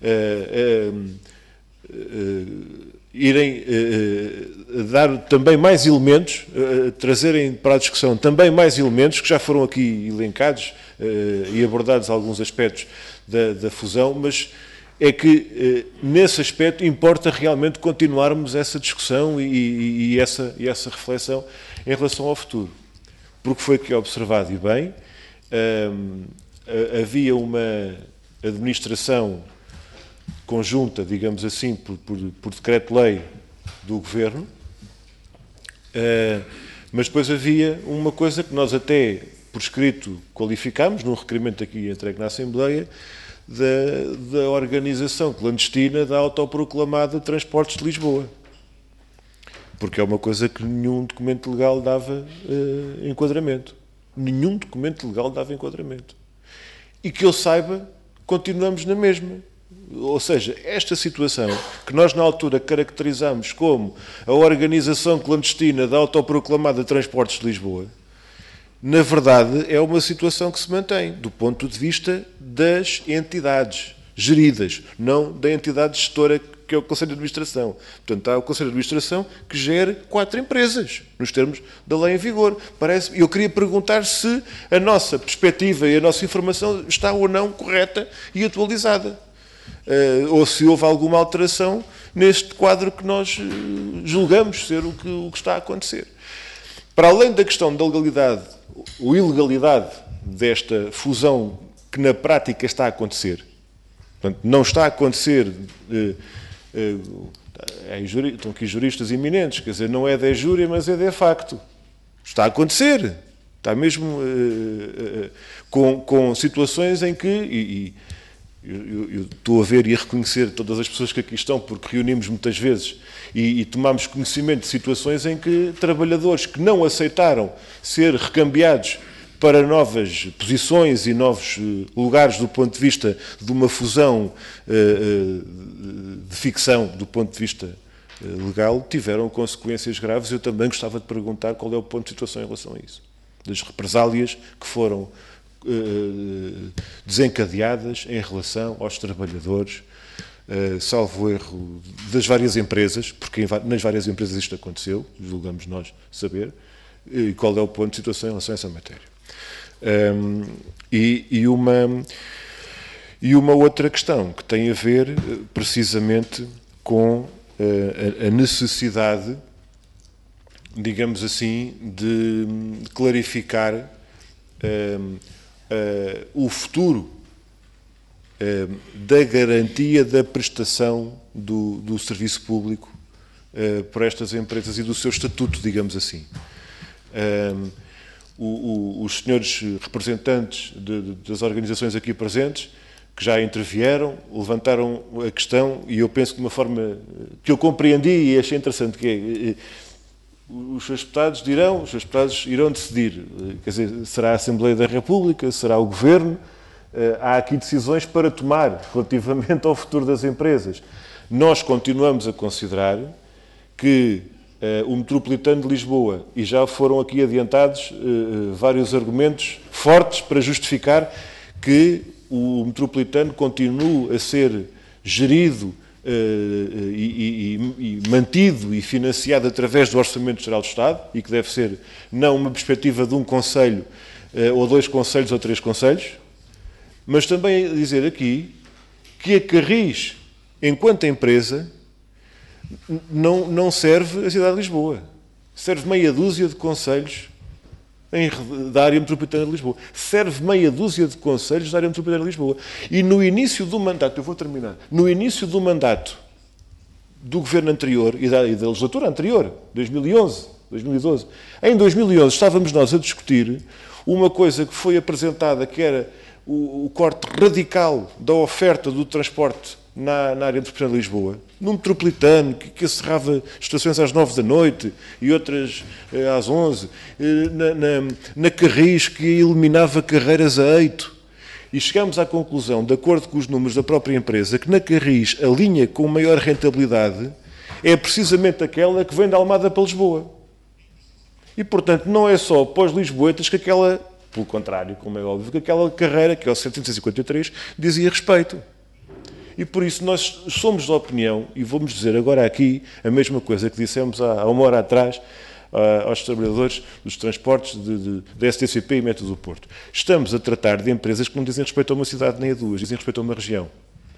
irem dar também mais elementos, trazerem para a discussão também mais elementos que já foram aqui elencados e abordados alguns aspectos da fusão, mas é que nesse aspecto importa realmente continuarmos essa discussão e essa reflexão em relação ao futuro. Porque foi que observado e bem, havia uma administração conjunta, digamos assim, por decreto-lei do Governo, mas depois havia uma coisa que nós até, por escrito, qualificámos, num requerimento aqui entregue na Assembleia, da organização clandestina da autoproclamada Transportes de Lisboa. porque é uma coisa que nenhum documento legal dava enquadramento. Nenhum documento legal dava enquadramento. E que eu saiba, continuamos na mesma. Ou seja, esta situação que nós na altura caracterizamos como a organização clandestina da autoproclamada Transportes de Lisboa, na verdade é uma situação que se mantém do ponto de vista das entidades geridas, não da entidade gestora que é o Conselho de Administração. Portanto, há o Conselho de Administração que gera 4 empresas, nos termos da lei em vigor. Eu queria perguntar se a nossa perspectiva e a nossa informação está ou não correta e atualizada. Ou se houve alguma alteração neste quadro que nós julgamos ser o que está a acontecer. Para além da questão da legalidade ou ilegalidade desta fusão que na prática está a acontecer, portanto, não está a acontecer, estão aqui juristas eminentes, quer dizer, não é de jure, mas é de facto. Está a acontecer. Está mesmo com situações em que... Eu estou a ver e a reconhecer todas as pessoas que aqui estão, porque reunimos muitas vezes e tomamos conhecimento de situações em que trabalhadores que não aceitaram ser recambiados para novas posições e novos lugares do ponto de vista de uma fusão de ficção, do ponto de vista legal, tiveram consequências graves. Eu também gostava de perguntar qual é o ponto de situação em relação a isso. Das represálias que foram desencadeadas em relação aos trabalhadores, salvo erro, das várias empresas, porque nas várias empresas isto aconteceu, julgamos nós saber, e qual é o ponto de situação em relação a essa matéria. E uma outra questão que tem a ver precisamente com a necessidade, digamos assim, de clarificar o futuro da garantia da prestação do serviço público para estas empresas e do seu estatuto, digamos assim. Os senhores representantes das organizações aqui presentes, que já intervieram, levantaram a questão, e eu penso de uma forma que eu compreendi e achei interessante, que é... Os seus deputados irão decidir, quer dizer, será a Assembleia da República, será o Governo, há aqui decisões para tomar relativamente ao futuro das empresas. Nós continuamos a considerar que o Metropolitano de Lisboa, e já foram aqui adiantados vários argumentos fortes para justificar que o Metropolitano continue a ser gerido e mantido e financiado através do Orçamento Geral do Estado, e que deve ser não uma perspectiva de um conselho, ou 2 conselhos ou 3 conselhos, mas também dizer aqui que a Carris, enquanto empresa, não serve a cidade de Lisboa. Serve meia dúzia de conselhos da área metropolitana de Lisboa. Serve meia dúzia de conselhos da área metropolitana de Lisboa. E no início do mandato, eu vou terminar, no início do mandato do governo anterior e da legislatura anterior, 2011, 2012, em 2011 estávamos nós a discutir uma coisa que foi apresentada, que era o corte radical da oferta do transporte na área metropolitana de Lisboa, num metropolitano que encerrava estações às 9 da noite e outras às 11, na Carris, que eliminava carreiras a eito. E chegámos à conclusão, de acordo com os números da própria empresa, que na Carris a linha com maior rentabilidade é precisamente aquela que vem da Almada para Lisboa. E, portanto, não é só para os lisboetas que aquela, pelo contrário, como é óbvio, que aquela carreira, que é o 753, dizia respeito. E por isso nós somos da opinião, e vamos dizer agora aqui a mesma coisa que dissemos há uma hora atrás aos trabalhadores dos transportes da STCP e Método do Porto. Estamos a tratar de empresas que não dizem respeito a uma cidade nem a duas, dizem respeito a uma região.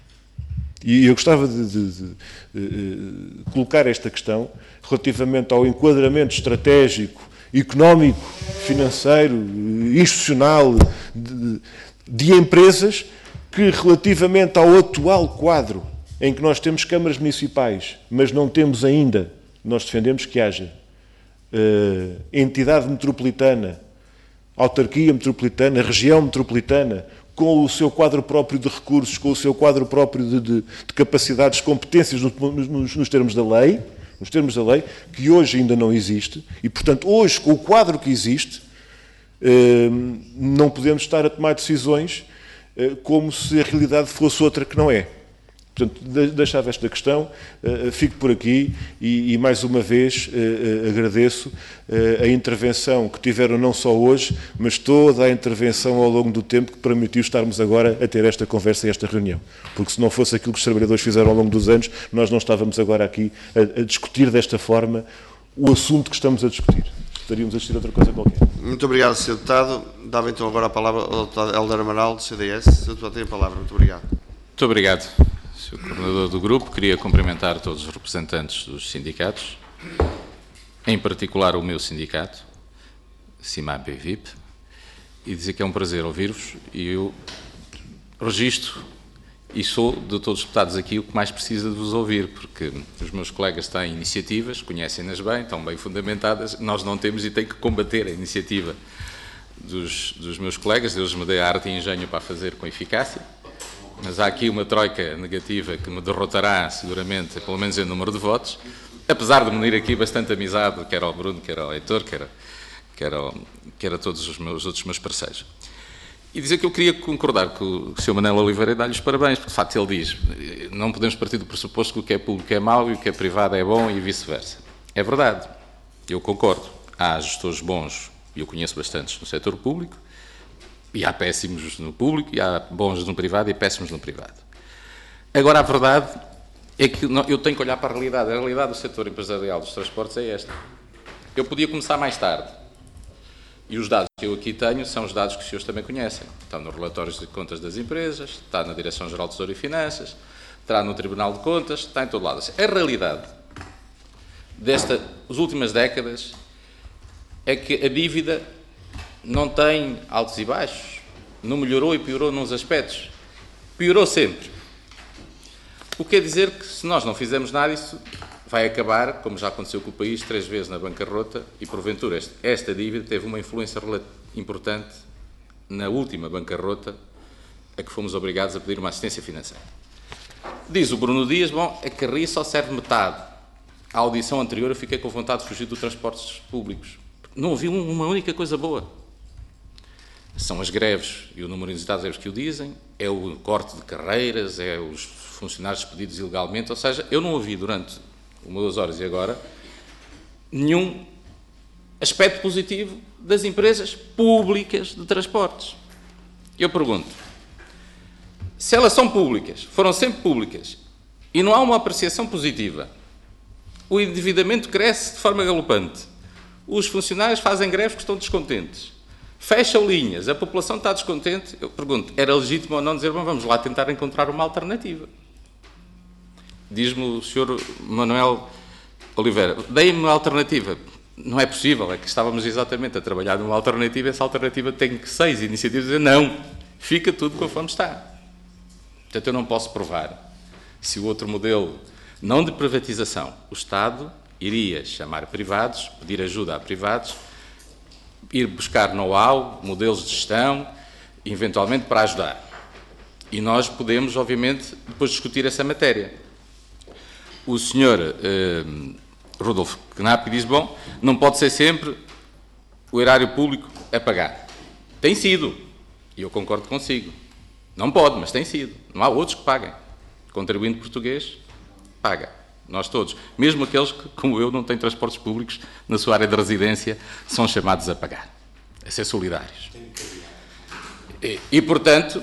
E eu gostava de colocar esta questão relativamente ao enquadramento estratégico, económico, financeiro, institucional de empresas que, relativamente ao atual quadro em que nós temos câmaras municipais, mas não temos ainda, nós defendemos que haja entidade metropolitana, autarquia metropolitana, região metropolitana, com o seu quadro próprio de recursos, com o seu quadro próprio de capacidades, competências nos termos da lei, nos termos da lei, que hoje ainda não existe, e, portanto, hoje, com o quadro que existe, não podemos estar a tomar decisões como se a realidade fosse outra que não é. Portanto, deixava esta questão, fico por aqui e mais uma vez agradeço a intervenção que tiveram não só hoje, mas toda a intervenção ao longo do tempo que permitiu estarmos agora a ter esta conversa e esta reunião. Porque se não fosse aquilo que os trabalhadores fizeram ao longo dos anos, nós não estávamos agora aqui a discutir desta forma o assunto que estamos a discutir. Estaríamos a discutir outra coisa qualquer. Muito obrigado, Sr. Deputado. Dava então agora a palavra ao Deputado Hélder Amaral, do CDS. Sr. Deputado, tem a palavra. Muito obrigado. Muito obrigado, Sr. Coordenador do Grupo. Queria cumprimentar todos os representantes dos sindicatos, em particular o meu sindicato, CIMAP-VIP, e dizer que é um prazer ouvir-vos e eu registro e sou de todos os deputados aqui o que mais precisa de vos ouvir, porque os meus colegas têm iniciativas, conhecem-nas bem, estão bem fundamentadas, nós não temos e tenho que combater a iniciativa dos meus colegas. Deus me dê a arte e engenho para a fazer com eficácia, mas há aqui uma troika negativa que me derrotará seguramente, pelo menos em número de votos, apesar de me unir aqui bastante amizade, quer ao Bruno, quer ao Heitor, quer a todos os outros meus parceiros. E dizer que eu queria concordar com o Sr. Manel Oliveira e dar-lhe os parabéns, porque de facto ele diz, não podemos partir do pressuposto que o que é público é mau e o que é privado é bom e vice-versa. É verdade, eu concordo. Há gestores bons, e eu conheço bastantes no setor público, e há péssimos no público, e há bons no privado e péssimos no privado. Agora, a verdade é que eu tenho que olhar para a realidade do setor empresarial dos transportes é esta. Eu podia começar mais tarde. E os dados que eu aqui tenho são os dados que os senhores também conhecem. Estão nos relatórios de contas das empresas, está na Direção-Geral de Tesouro e Finanças, está no Tribunal de Contas, está em todo lado. A realidade das últimas décadas é que a dívida não tem altos e baixos, não melhorou e piorou nos aspectos. Piorou sempre. O que quer dizer que se nós não fizermos nada, isso vai acabar, como já aconteceu com o país, 3 vezes na bancarrota e, porventura, esta dívida teve uma influência importante na última bancarrota a que fomos obrigados a pedir uma assistência financeira. Diz o Bruno Dias, bom, a carrinha só serve metade. À audição anterior eu fiquei com vontade de fugir dos transportes públicos. Não ouvi uma única coisa boa. São as greves e o número inusitado de greves que o dizem, é o corte de carreiras, é os funcionários despedidos ilegalmente, ou seja, eu não ouvi durante 2 horas e agora, nenhum aspecto positivo das empresas públicas de transportes. Eu pergunto, se elas são públicas, foram sempre públicas, e não há uma apreciação positiva, o endividamento cresce de forma galopante, os funcionários fazem greves que estão descontentes, fecham linhas, a população está descontente, eu pergunto, era legítimo ou não dizer, bom, vamos lá tentar encontrar uma alternativa? Diz-me o Sr. Manuel Oliveira, deem-me uma alternativa. Não é possível, é que estávamos exatamente a trabalhar numa alternativa, essa alternativa tem que 6 iniciativas dizer não, fica tudo conforme está. Portanto, eu não posso provar se o outro modelo, não de privatização, o Estado iria chamar privados, pedir ajuda a privados, ir buscar know-how, modelos de gestão, eventualmente para ajudar. E nós podemos, obviamente, depois discutir essa matéria. O Sr. Rodolfo Knapp diz, bom, não pode ser sempre o erário público a pagar. Tem sido, e eu concordo consigo. Não pode, mas tem sido. Não há outros que paguem. O contribuinte português paga. Nós todos. Mesmo aqueles que, como eu, não têm transportes públicos na sua área de residência, são chamados a pagar. A ser solidários. E portanto,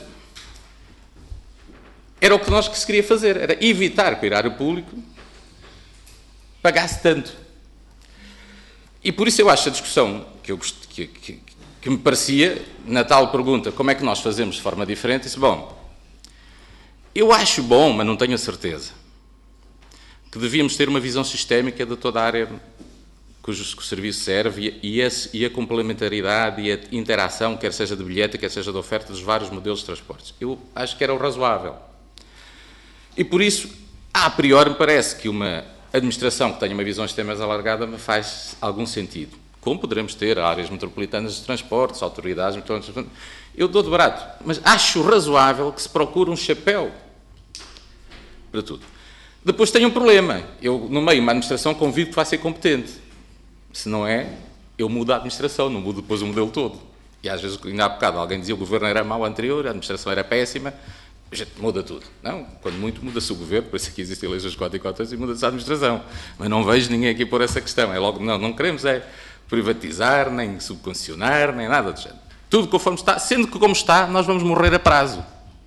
era o que nós que se queria fazer. Era evitar que o erário público pagasse tanto. E por isso eu acho a discussão que me parecia, na tal pergunta, como é que nós fazemos de forma diferente, disse, bom, eu acho bom, mas não tenho a certeza, que devíamos ter uma visão sistémica de toda a área cujo o serviço serve e a complementaridade e a interação, quer seja de bilhete, quer seja de oferta, dos vários modelos de transportes. Eu acho que era o razoável. E por isso, a priori, me parece que uma administração que tenha uma visão de sistema mais alargada me faz algum sentido. Como poderemos ter áreas metropolitanas de transportes, autoridades metropolitanas, eu dou de barato, mas acho razoável que se procure um chapéu para tudo. Depois tem um problema. Eu, no meio de uma administração, convido que vai ser competente. Se não é, eu mudo a administração, não mudo depois o modelo todo. E às vezes, ainda há bocado, alguém dizia que o governo era mau anterior, a administração era péssima, a gente muda tudo. Não, quando muito muda-se o governo, por isso aqui existem leis das 4 e 4 e muda-se a administração. Mas não vejo ninguém aqui por essa questão. É logo, não queremos privatizar, nem subvencionar, nem nada do género. Tudo conforme está, sendo que como está, nós vamos morrer a prazo.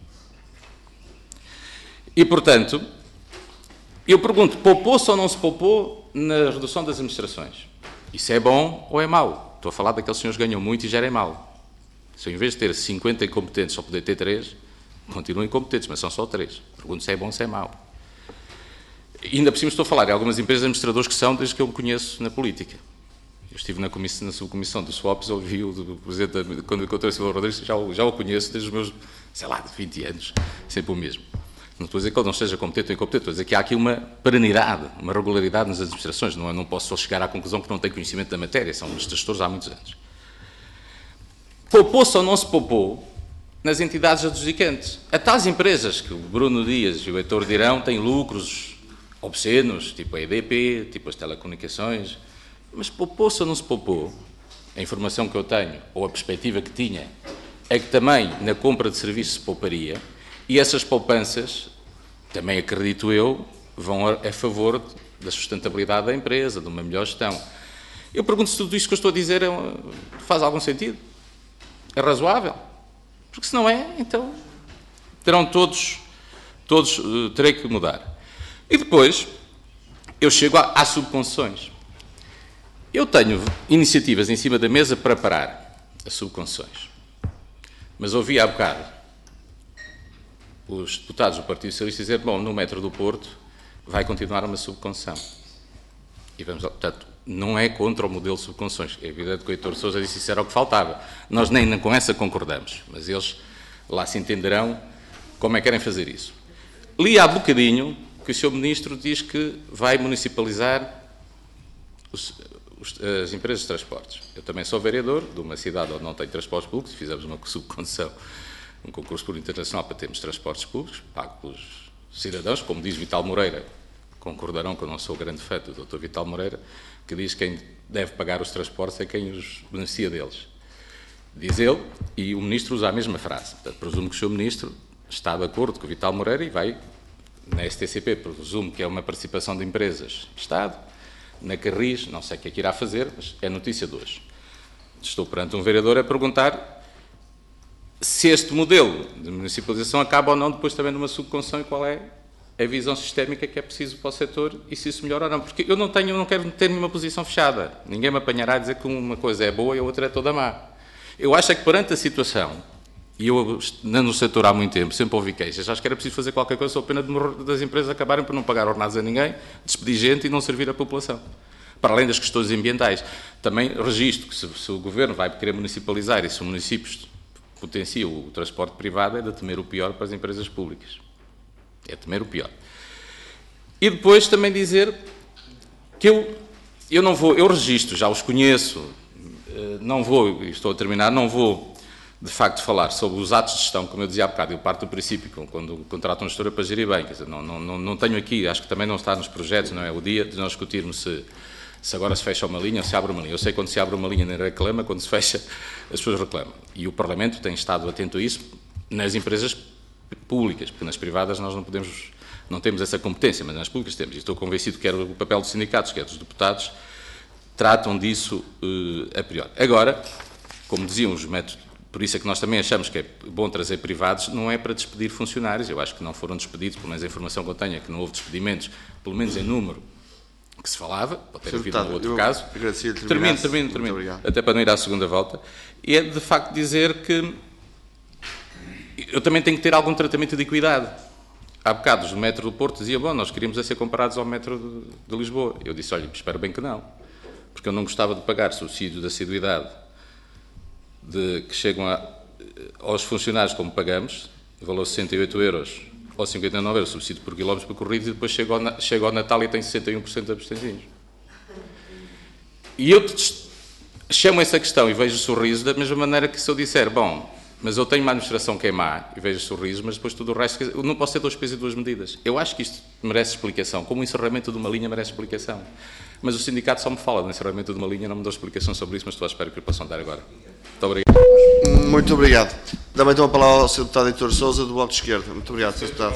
E, portanto, eu pergunto, poupou-se ou não se poupou na redução das administrações? Isso é bom ou é mau? Estou a falar daqueles senhores que ganham muito e gerem mal. Se eu, em vez de ter 50 incompetentes, só poder ter 3, continuam incompetentes, mas são só 3. Pergunto se é bom ou se é mau. E ainda por cima estou a falar de algumas empresas de administradores que são desde que eu me conheço na política. Eu estive na subcomissão do SWAPS, ouvi o presidente, quando encontrei o Silva Rodrigues, já o conheço desde os meus, sei lá, de 20 anos, sempre o mesmo. Não estou a dizer que ele não seja competente ou incompetente, estou a dizer que há aqui uma perenidade, uma regularidade nas administrações. Não posso só chegar à conclusão que não tem conhecimento da matéria, são gestores há muitos anos. Poupou-se ou não se poupou nas entidades adjudicantes? A tais empresas que o Bruno Dias e o Heitor dirão têm lucros obscenos, tipo a EDP, tipo as telecomunicações, mas poupou-se ou não se poupou? A informação que eu tenho, ou a perspectiva que tinha, é que também na compra de serviços se pouparia, e essas poupanças, também acredito eu, vão a favor da sustentabilidade da empresa, de uma melhor gestão. Eu pergunto se tudo isto que eu estou a dizer faz algum sentido? É razoável? Porque se não é, então terão todos terei que mudar. E depois, eu chego às subconcessões. Eu tenho iniciativas em cima da mesa para parar as subconcessões. Mas ouvi há bocado os deputados do Partido Socialista dizer, bom, no metro do Porto vai continuar uma subconcessão. E vamos, portanto, não é contra o modelo de subconcessões. É evidente que o Heitor Sousa disse que isso era o que faltava. Nós nem com essa concordamos, mas eles lá se entenderão como é que querem fazer isso. Li há bocadinho que o Sr. Ministro diz que vai municipalizar as empresas de transportes. Eu também sou vereador de uma cidade onde não tem transportes públicos, fizemos uma subconcessão, um concurso público internacional para termos transportes públicos, pago pelos cidadãos, como diz Vital Moreira, concordarão que eu não sou grande fã do Dr. Vital Moreira, que diz que quem deve pagar os transportes é quem os beneficia deles. Diz ele, e o Ministro usa a mesma frase. Portanto, presumo que o Sr. Ministro está de acordo com o Vital Moreira e vai, na STCP, presumo que é uma participação de empresas Estado, na Carris, não sei o que é que irá fazer, mas é notícia de hoje. Estou perante um vereador a perguntar se este modelo de municipalização acaba ou não depois também numa subconcessão e qual é a visão sistémica que é preciso para o setor e se isso melhora ou não. Porque eu não quero ter nenhuma posição fechada. Ninguém me apanhará a dizer que uma coisa é boa e a outra é toda má. Eu acho é que perante a situação, e eu ando no setor há muito tempo, sempre ouvi queixas, acho que era preciso fazer qualquer coisa, só a pena das empresas acabarem por não pagar ordenados a ninguém, despedir gente e não servir a população. Para além das questões ambientais. Também registro que se o Governo vai querer municipalizar e se os municípios potenciam o transporte privado, é de temer o pior para as empresas públicas. É temer o pior. E depois também dizer que eu não vou, eu registro, já os conheço, não vou, e estou a terminar, não vou de facto falar sobre os atos de gestão, como eu dizia há bocado, eu parto do princípio, quando contrato uma gestora para gerir bem, quer dizer, não tenho aqui, acho que também não está nos projetos, não é o dia de nós discutirmos se agora se fecha uma linha ou se abre uma linha. Eu sei que quando se abre uma linha nem reclama, quando se fecha as pessoas reclamam. E o Parlamento tem estado atento a isso nas empresas públicas, porque nas privadas nós não temos essa competência, mas nas públicas temos. E estou convencido que quer o papel dos sindicatos, quer dos deputados, tratam disso a priori. Agora, como diziam os métodos, por isso é que nós também achamos que é bom trazer privados, não é para despedir funcionários, eu acho que não foram despedidos, pelo menos a informação que eu tenho é que não houve despedimentos, pelo menos em número, que se falava, pode ter havido um outro caso. Termino, até para não ir à segunda volta, e é de facto dizer que eu também tenho que ter algum tratamento de equidade. Há bocados o metro do Porto dizia, bom, nós queríamos ser comparados ao metro de Lisboa. Eu disse, olha, espero bem que não, porque eu não gostava de pagar subsídio de assiduidade que chegam aos funcionários como pagamos, valor 68 euros ou 59 euros, subsídio por quilómetros percorridos, e depois chego ao Natal e tenho 61% de abstenções. E eu chamo essa questão e vejo o sorriso da mesma maneira que se eu disser, bom, Mas eu tenho uma administração que é má, e vejo sorrisos, mas depois tudo o resto, não posso ter 2 pesos e 2 medidas. Eu acho que isto merece explicação, como o encerramento de uma linha merece explicação. Mas o sindicato só me fala do encerramento de uma linha, não me dá explicação sobre isso, mas estou à espera que lhe possam dar agora. Muito obrigado. Muito obrigado. Também então a palavra ao Sr. Deputado Heitor Sousa, do Bloco de Esquerda. Muito obrigado, Sr. Deputado.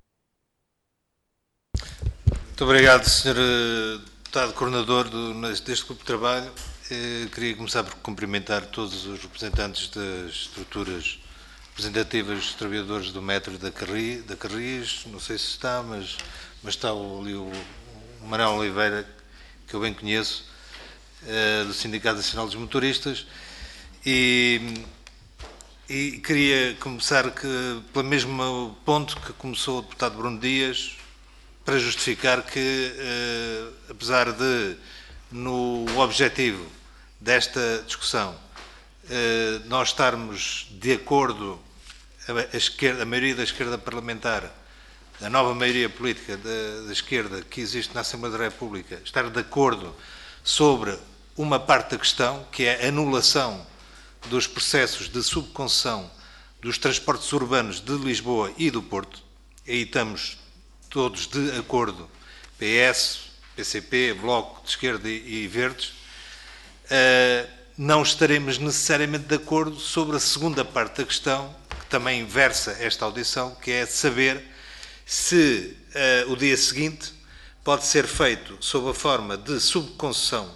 Muito obrigado, Sr. Deputado Coordenador deste grupo de trabalho. Queria começar por cumprimentar todos os representantes das estruturas representativas dos trabalhadores do metro e da Carris. Não sei se está, mas está ali o Manuel Oliveira, que eu bem conheço, do Sindicato Nacional dos Motoristas. E queria começar pelo mesmo ponto que começou o deputado Bruno Dias, para justificar que, apesar de, no objetivo desta discussão, nós estarmos de acordo, a maioria da esquerda parlamentar, a nova maioria política da esquerda que existe na Assembleia da República, estar de acordo sobre uma parte da questão, que é a anulação dos processos de subconcessão dos transportes urbanos de Lisboa e do Porto. Aí estamos todos de acordo, PS, PCP, Bloco de Esquerda e Verdes. Não estaremos necessariamente de acordo sobre a segunda parte da questão, que também versa esta audição, que é saber se o dia seguinte pode ser feito sob a forma de subconcessão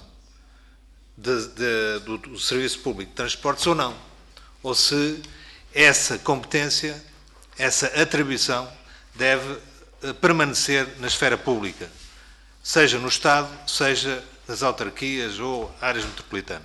do Serviço Público de Transportes ou não, ou se essa competência, essa atribuição deve permanecer na esfera pública, seja no Estado, seja nas autarquias ou áreas metropolitanas.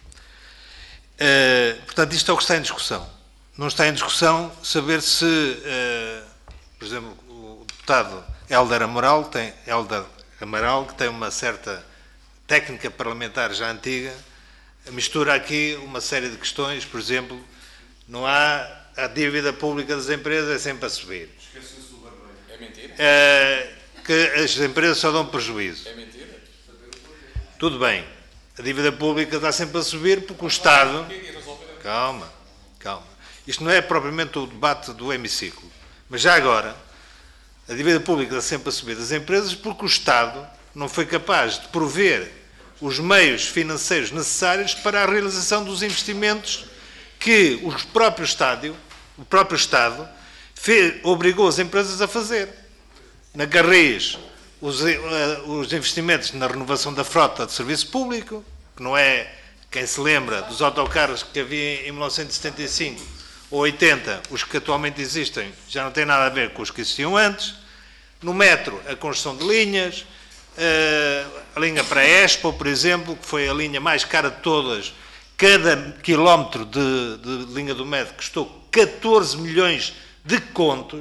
Portanto, isto é o que está em discussão. Não está em discussão saber se, por exemplo, o deputado Hélder Amaral, que tem uma certa técnica parlamentar já antiga, mistura aqui uma série de questões, por exemplo, não há a dívida pública das empresas, é sempre a subir. Esquece-se do barbeiro. É mentira? Que as empresas só dão prejuízo. É mentira? Tudo bem. A dívida pública está sempre a subir porque o Estado... Calma. Isto não é propriamente o debate do hemiciclo. Mas já agora, a dívida pública está sempre a subir das empresas porque o Estado não foi capaz de prover os meios financeiros necessários para a realização dos investimentos que o próprio Estado obrigou as empresas a fazer. Na Carris, os investimentos na renovação da frota de serviço público, que não é, quem se lembra dos autocarros que havia em 1975 ou 80, os que atualmente existem já não têm nada a ver com os que existiam antes. No metro, a construção de linhas, a linha para a Expo, por exemplo, que foi a linha mais cara de todas. Cada quilómetro de linha do metro custou 14 milhões de contos,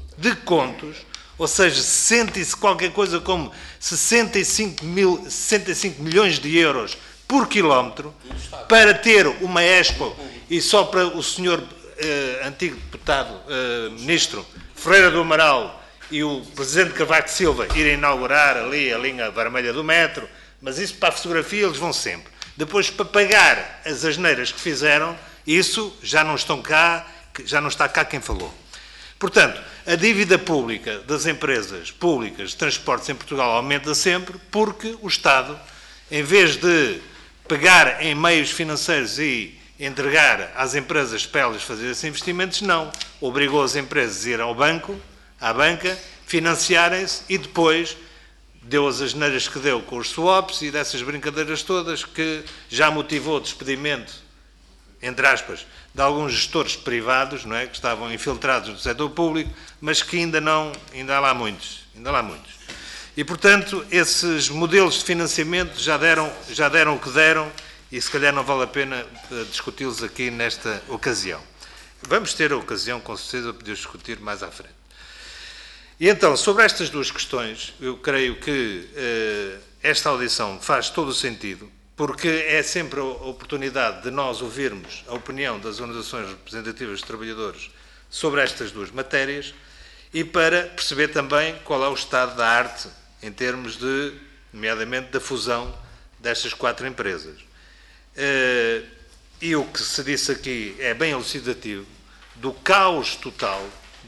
ou seja, qualquer coisa como 65 milhões de euros por quilómetro, para ter uma Expo, e só para o senhor antigo deputado, ministro Ferreira do Amaral e o presidente Cavaco Silva irem inaugurar ali a linha vermelha do metro, mas isso para a fotografia eles vão sempre. Depois, para pagar as asneiras que fizeram, isso já não estão cá, já não está cá quem falou. Portanto, a dívida pública das empresas públicas de transportes em Portugal aumenta sempre porque o Estado, em vez de pegar em meios financeiros e entregar às empresas para elas fazer esses investimentos, não. Obrigou as empresas a ir à banca, financiarem-se e depois deu as asneiras que deu com os swaps e dessas brincadeiras todas que já motivou o despedimento, entre aspas, de alguns gestores privados, não é, que estavam infiltrados no setor público, mas que ainda há lá muitos. E, portanto, esses modelos de financiamento já deram o que deram e, se calhar, não vale a pena discuti-los aqui nesta ocasião. Vamos ter a ocasião, com certeza, de poder discutir mais à frente. E, então, sobre estas duas questões, eu creio que esta audição faz todo o sentido, porque é sempre a oportunidade de nós ouvirmos a opinião das organizações representativas dos trabalhadores sobre estas duas matérias e para perceber também qual é o estado da arte em termos nomeadamente, da fusão destas 4 empresas. e o que se disse aqui é bem elucidativo, do caos total,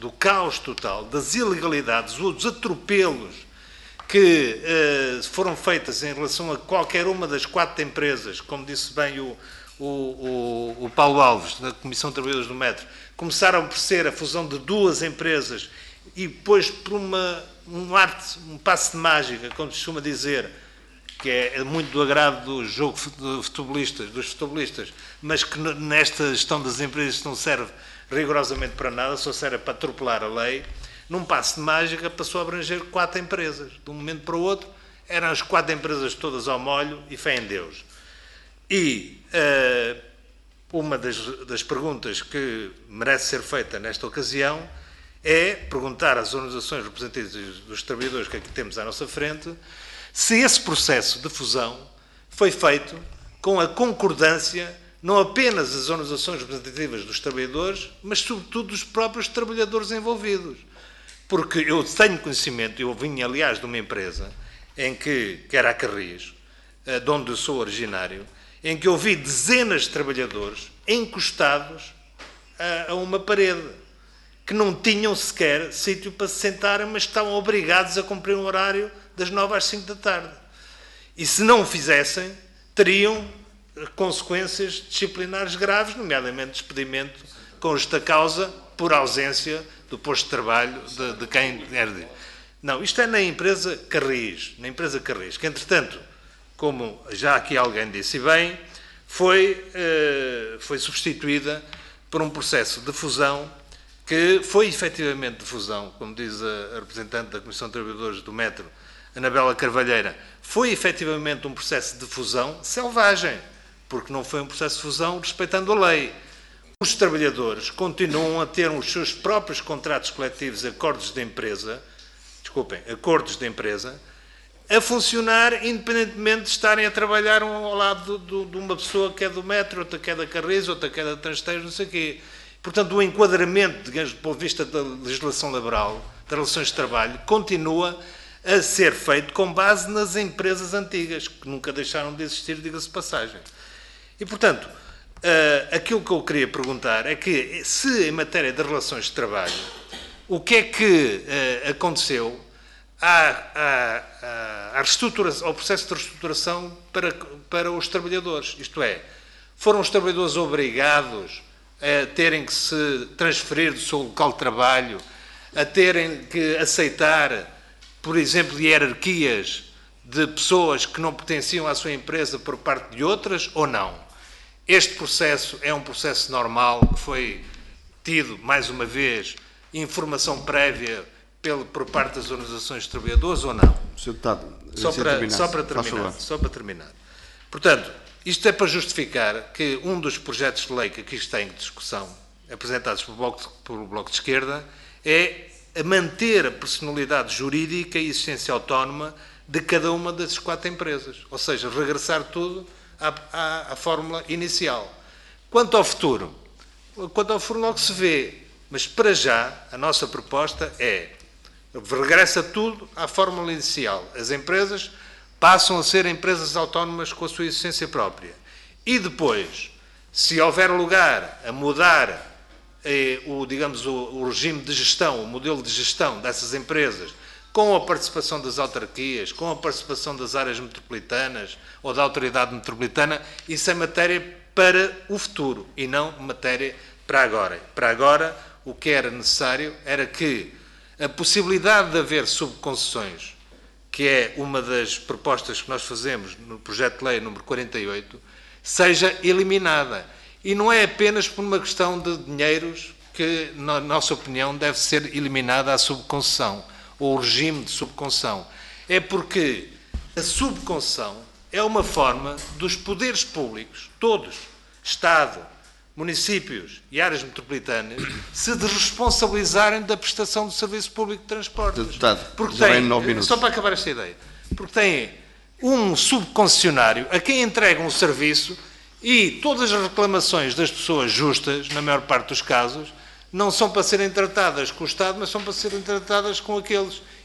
das ilegalidades, dos atropelos que foram feitas em relação a qualquer uma das 4 empresas, como disse bem o Paulo Alves, da Comissão de Trabalhadores do Metro, começaram por ser a fusão de 2 empresas e depois por um passe de mágica, como se costuma dizer, que é muito do agrado do jogo dos futebolistas, mas que nesta gestão das empresas não serve rigorosamente para nada, só serve para atropelar a lei. Num passe de mágica passou a abranger 4 empresas. De um momento para o outro, eram as 4 empresas todas ao molho e fé em Deus. E uma das perguntas que merece ser feita nesta ocasião é perguntar às organizações representativas dos trabalhadores que aqui temos à nossa frente se esse processo de fusão foi feito com a concordância não apenas das organizações representativas dos trabalhadores, mas sobretudo dos próprios trabalhadores envolvidos. Porque eu tenho conhecimento, eu vim aliás de uma empresa em que era a Carris, de onde eu sou originário, em que eu vi dezenas de trabalhadores encostados a uma parede, que não tinham sequer sítio para se sentarem, mas estavam obrigados a cumprir um horário das 9 às 5 da tarde. E se não o fizessem, teriam consequências disciplinares graves, nomeadamente despedimento com justa causa por ausência do posto de trabalho de quem herde. Não, isto é na empresa Carris, que entretanto, como já aqui alguém disse bem, foi substituída por um processo de fusão que foi efetivamente de fusão, como diz a representante da Comissão de Trabalhadores do Metro, Anabela Carvalheira, foi efetivamente um processo de fusão selvagem, porque não foi um processo de fusão respeitando a lei. Os trabalhadores continuam a ter os seus próprios contratos coletivos, acordos de empresa, a funcionar independentemente de estarem a trabalhar ao lado de uma pessoa que é do Metro, outra que é da Carris, outra que é da Transtejo, não sei o quê. Portanto, o enquadramento, digamos, do ponto de vista da legislação laboral, das relações de trabalho, continua a ser feito com base nas empresas antigas, que nunca deixaram de existir, diga-se de passagem. E, portanto, aquilo que eu queria perguntar é que, se em matéria de relações de trabalho, o que é que aconteceu ao processo de reestruturação para os trabalhadores? Isto é, foram os trabalhadores obrigados a terem que se transferir do seu local de trabalho, a terem que aceitar, por exemplo, hierarquias de pessoas que não pertenciam à sua empresa por parte de outras, ou não? Este processo é um processo normal, que foi tido, mais uma vez, informação prévia por parte das organizações de trabalhadores, ou não? Sr. Deputado, Só para terminar. Portanto, isto é para justificar que um dos projetos de lei que aqui está em discussão, apresentados pelo Bloco de Esquerda, é a manter a personalidade jurídica e existência autónoma de cada uma das 4 empresas. Ou seja, regressar tudo à fórmula inicial. Quanto ao futuro logo se vê. Mas, para já, a nossa proposta é regressa tudo à fórmula inicial. As empresas passam a ser empresas autónomas com a sua existência própria. E depois, se houver lugar a mudar o regime de gestão, o modelo de gestão dessas empresas, com a participação das autarquias, com a participação das áreas metropolitanas ou da autoridade metropolitana, isso é matéria para o futuro e não matéria para agora. Para agora, o que era necessário era que a possibilidade de haver subconcessões, que é uma das propostas que nós fazemos no projeto de lei número 48, seja eliminada. E não é apenas por uma questão de dinheiros que, na nossa opinião, deve ser eliminada a subconcessão, ou o regime de subconcessão. É porque a subconcessão é uma forma dos poderes públicos, todos, Estado, municípios e áreas metropolitanas, se desresponsabilizarem da prestação do serviço público de transportes. Deputado, porque já 9 minutos. Só para acabar esta ideia, porque têm um subconcessionário a quem entregam o serviço e todas as reclamações das pessoas justas, na maior parte dos casos, não são para serem tratadas com o Estado, mas são para serem tratadas com aqueles.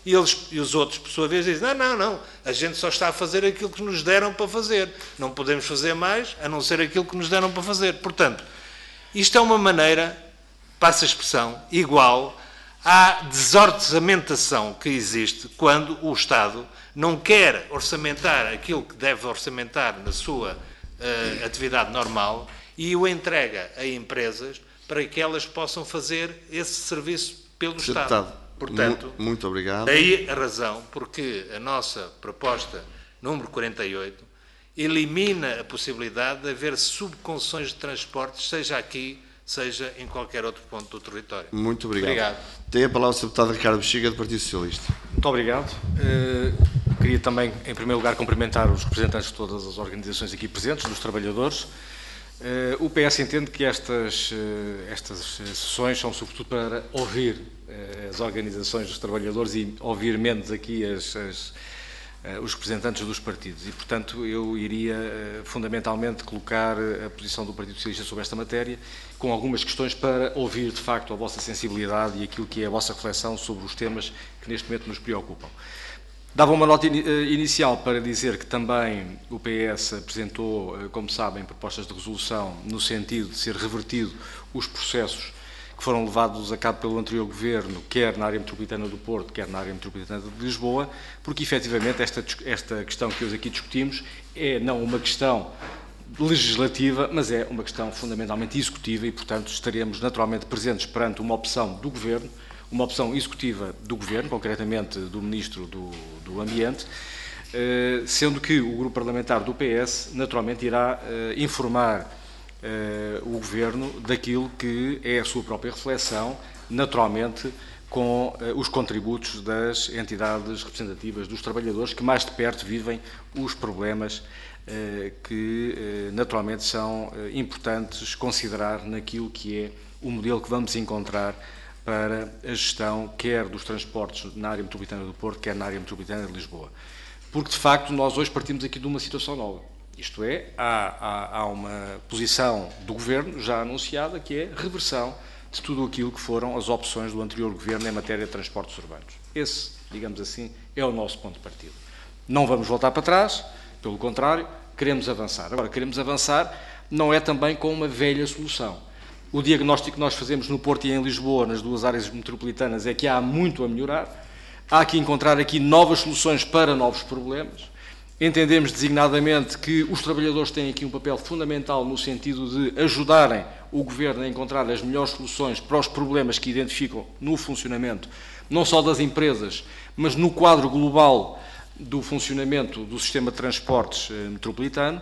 e os outros, por sua vez, dizem, não, a gente só está a fazer aquilo que nos deram para fazer, não podemos fazer mais a não ser aquilo que nos deram para fazer. Portanto, isto é uma maneira, passa a expressão, igual à desorçamentação que existe quando o Estado não quer orçamentar aquilo que deve orçamentar na sua atividade normal e o entrega a empresas para que elas possam fazer esse serviço pelo Estado. Portanto, muito obrigado. Daí a razão porque a nossa proposta número 48 elimina a possibilidade de haver subconcessões de transportes, seja aqui, seja em qualquer outro ponto do território. Muito obrigado. Obrigado. Tem a palavra o Sr. Deputado Ricardo Bexiga, do Partido Socialista. Muito obrigado. Queria também, em primeiro lugar, cumprimentar os representantes de todas as organizações aqui presentes, dos trabalhadores. O PS entende que estas sessões são sobretudo para ouvir as organizações dos trabalhadores e ouvir menos aqui os representantes dos partidos. E, portanto, eu iria fundamentalmente colocar a posição do Partido Socialista sobre esta matéria, com algumas questões para ouvir, de facto, a vossa sensibilidade e aquilo que é a vossa reflexão sobre os temas que neste momento nos preocupam. Dava uma nota inicial para dizer que também o PS apresentou, como sabem, propostas de resolução no sentido de ser revertido os processos que foram levados a cabo pelo anterior Governo, quer na área metropolitana do Porto, quer na área metropolitana de Lisboa, porque, efetivamente, esta questão que hoje aqui discutimos é não uma questão legislativa, mas é uma questão fundamentalmente executiva e, portanto, estaremos naturalmente presentes perante uma opção do Governo, uma opção executiva do Governo, concretamente do Ministro do Ambiente, sendo que o Grupo Parlamentar do PS, naturalmente, irá informar o Governo daquilo que é a sua própria reflexão, naturalmente com os contributos das entidades representativas dos trabalhadores que mais de perto vivem os problemas que naturalmente são importantes considerar naquilo que é o modelo que vamos encontrar para a gestão quer dos transportes na área metropolitana do Porto, quer na área metropolitana de Lisboa. Porque, de facto, nós hoje partimos aqui de uma situação nova. Isto é, há uma posição do Governo já anunciada que é reversão de tudo aquilo que foram as opções do anterior Governo em matéria de transportes urbanos. Esse, digamos assim, é o nosso ponto de partida. Não vamos voltar para trás, pelo contrário, queremos avançar. Agora, queremos avançar não é também com uma velha solução. O diagnóstico que nós fazemos no Porto e em Lisboa, nas duas áreas metropolitanas, é que há muito a melhorar. Há que encontrar aqui novas soluções para novos problemas. Entendemos designadamente que os trabalhadores têm aqui um papel fundamental no sentido de ajudarem o Governo a encontrar as melhores soluções para os problemas que identificam no funcionamento, não só das empresas, mas no quadro global do funcionamento do sistema de transportes metropolitano.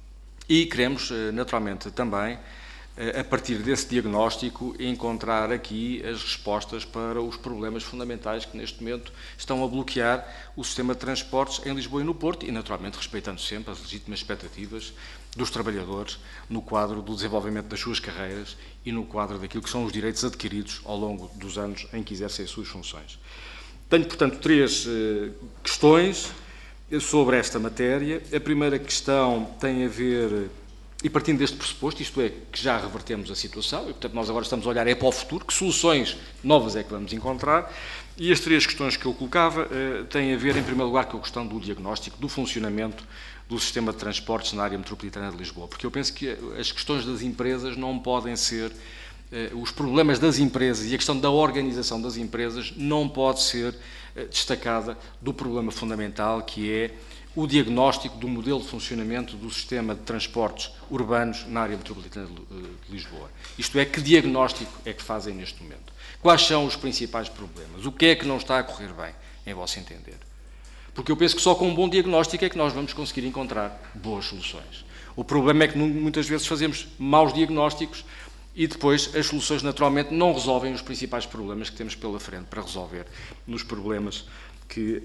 E queremos, naturalmente, também, a partir desse diagnóstico, encontrar aqui as respostas para os problemas fundamentais que neste momento estão a bloquear o sistema de transportes em Lisboa e no Porto e, naturalmente, respeitando sempre as legítimas expectativas dos trabalhadores no quadro do desenvolvimento das suas carreiras e no quadro daquilo que são os direitos adquiridos ao longo dos anos em que exercem as suas funções. Tenho, portanto, três questões sobre esta matéria. A primeira questão tem a ver... E partindo deste pressuposto, isto é, que já revertemos a situação, e portanto nós agora estamos a olhar para o futuro, que soluções novas é que vamos encontrar, e as três questões que eu colocava têm a ver, em primeiro lugar, com a questão do diagnóstico, do funcionamento do sistema de transportes na área metropolitana de Lisboa, porque eu penso que as questões das empresas não podem ser, os problemas das empresas e a questão da organização das empresas não pode ser destacada do problema fundamental que é o diagnóstico do modelo de funcionamento do sistema de transportes urbanos na área metropolitana de Lisboa. Isto é, que diagnóstico é que fazem neste momento? Quais são os principais problemas? O que é que não está a correr bem, em vosso entender? Porque eu penso que só com um bom diagnóstico é que nós vamos conseguir encontrar boas soluções. O problema é que muitas vezes fazemos maus diagnósticos e depois as soluções naturalmente não resolvem os principais problemas que temos pela frente para resolver nos problemas que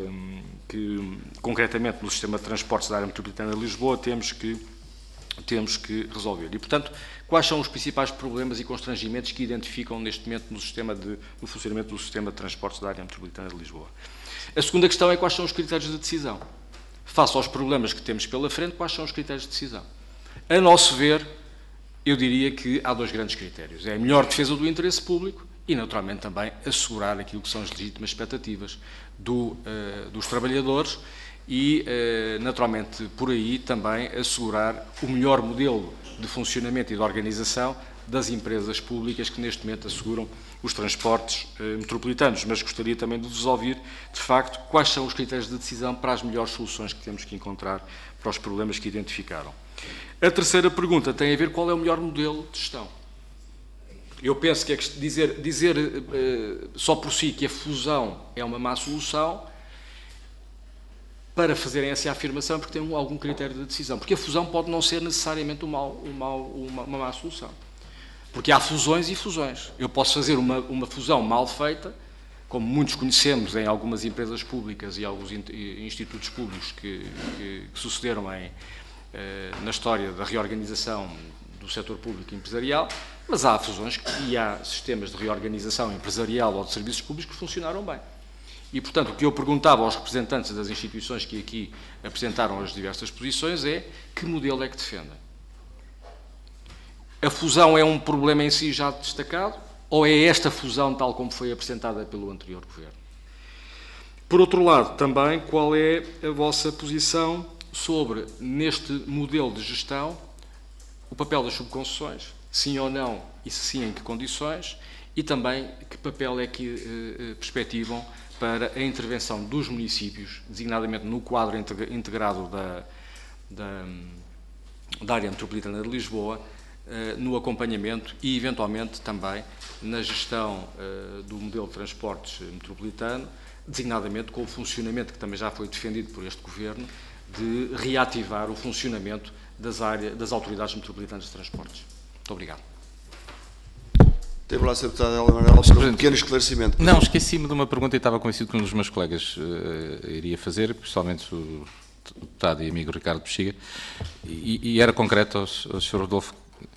concretamente no sistema de transportes da área metropolitana de Lisboa temos que resolver. E, portanto, quais são os principais problemas e constrangimentos que identificam neste momento no funcionamento do sistema de transportes da área metropolitana de Lisboa? A segunda questão é quais são os critérios de decisão. Face aos problemas que temos pela frente, quais são os critérios de decisão? A nosso ver, eu diria que há dois grandes critérios. É a melhor defesa do interesse público e, naturalmente, também assegurar aquilo que são as legítimas expectativas dos trabalhadores e, naturalmente, por aí também assegurar o melhor modelo de funcionamento e de organização das empresas públicas que neste momento asseguram os transportes metropolitanos. Mas gostaria também de vos ouvir, de facto, quais são os critérios de decisão para as melhores soluções que temos que encontrar para os problemas que identificaram. A terceira pergunta tem a ver qual é o melhor modelo de gestão. Eu penso que dizer só por si que a fusão é uma má solução, para fazerem essa afirmação, porque tem algum critério de decisão. Porque a fusão pode não ser necessariamente uma má solução. Porque há fusões e fusões. Eu posso fazer uma fusão mal feita, como muitos conhecemos em algumas empresas públicas e alguns institutos públicos que sucederam na história da reorganização do setor público e empresarial, mas há fusões e há sistemas de reorganização empresarial ou de serviços públicos que funcionaram bem. E, portanto, o que eu perguntava aos representantes das instituições que aqui apresentaram as diversas posições é que modelo é que defendem? A fusão é um problema em si já destacado ou é esta fusão tal como foi apresentada pelo anterior governo? Por outro lado, também, qual é a vossa posição sobre, neste modelo de gestão, o papel das subconcessões, sim ou não, e se sim, em que condições, e também que papel é que perspectivam para a intervenção dos municípios, designadamente no quadro integrado da área metropolitana de Lisboa, no acompanhamento e, eventualmente, também na gestão do modelo de transportes metropolitano, designadamente com o funcionamento, que também já foi defendido por este Governo, de reativar o funcionamento das autoridades metropolitanas de transportes. Muito obrigado. Teve lá, Sr. Deputado Hélio Amarelo, para um pequeno esclarecimento. Não, esqueci-me de uma pergunta e estava convencido que um dos meus colegas iria fazer, principalmente o deputado e amigo Ricardo Bexiga, e era concreto ao Sr. Rodolfo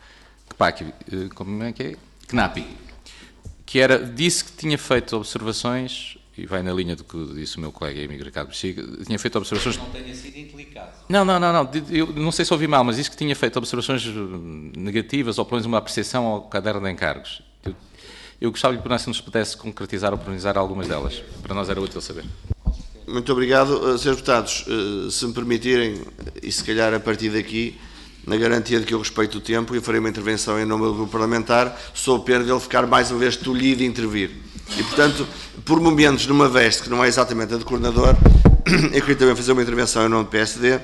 como é que é? Knapi, que disse que tinha feito observações, e vai na linha do que disse o meu colega e amigo Ricardo Bexiga, tinha feito observações... Não tenha sido implicado. Não, eu não sei se ouvi mal, mas disse que tinha feito observações negativas, ou pelo menos uma apreciação ao caderno de encargos. Eu gostava de perguntar se nos pudesse concretizar ou pormenizar algumas delas. Para nós era útil saber. Muito obrigado. Srs. Deputados, se me permitirem, e se calhar a partir daqui, na garantia de que eu respeito o tempo, eu farei uma intervenção em nome do grupo parlamentar, sob pena de ele ficar mais uma vez tolhido de intervir. E, portanto, por momentos, numa veste que não é exatamente a de coordenador, eu queria também fazer uma intervenção em nome do PSD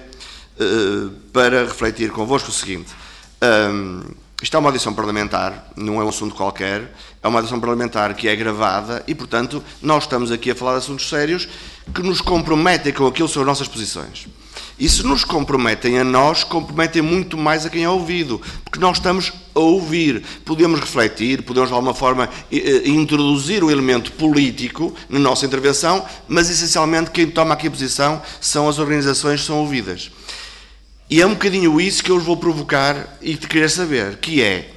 para refletir convosco o seguinte. Isto é uma audição parlamentar, não é um assunto qualquer, é uma audição parlamentar que é gravada e, portanto, nós estamos aqui a falar de assuntos sérios que nos comprometem com aquilo que são as nossas posições. E se nos comprometem a nós, comprometem muito mais a quem é ouvido, porque nós estamos a ouvir. Podemos refletir, podemos de alguma forma introduzir o elemento político na nossa intervenção, mas essencialmente quem toma aqui a posição são as organizações que são ouvidas. E é um bocadinho isso que eu vos vou provocar e te querer saber, que é,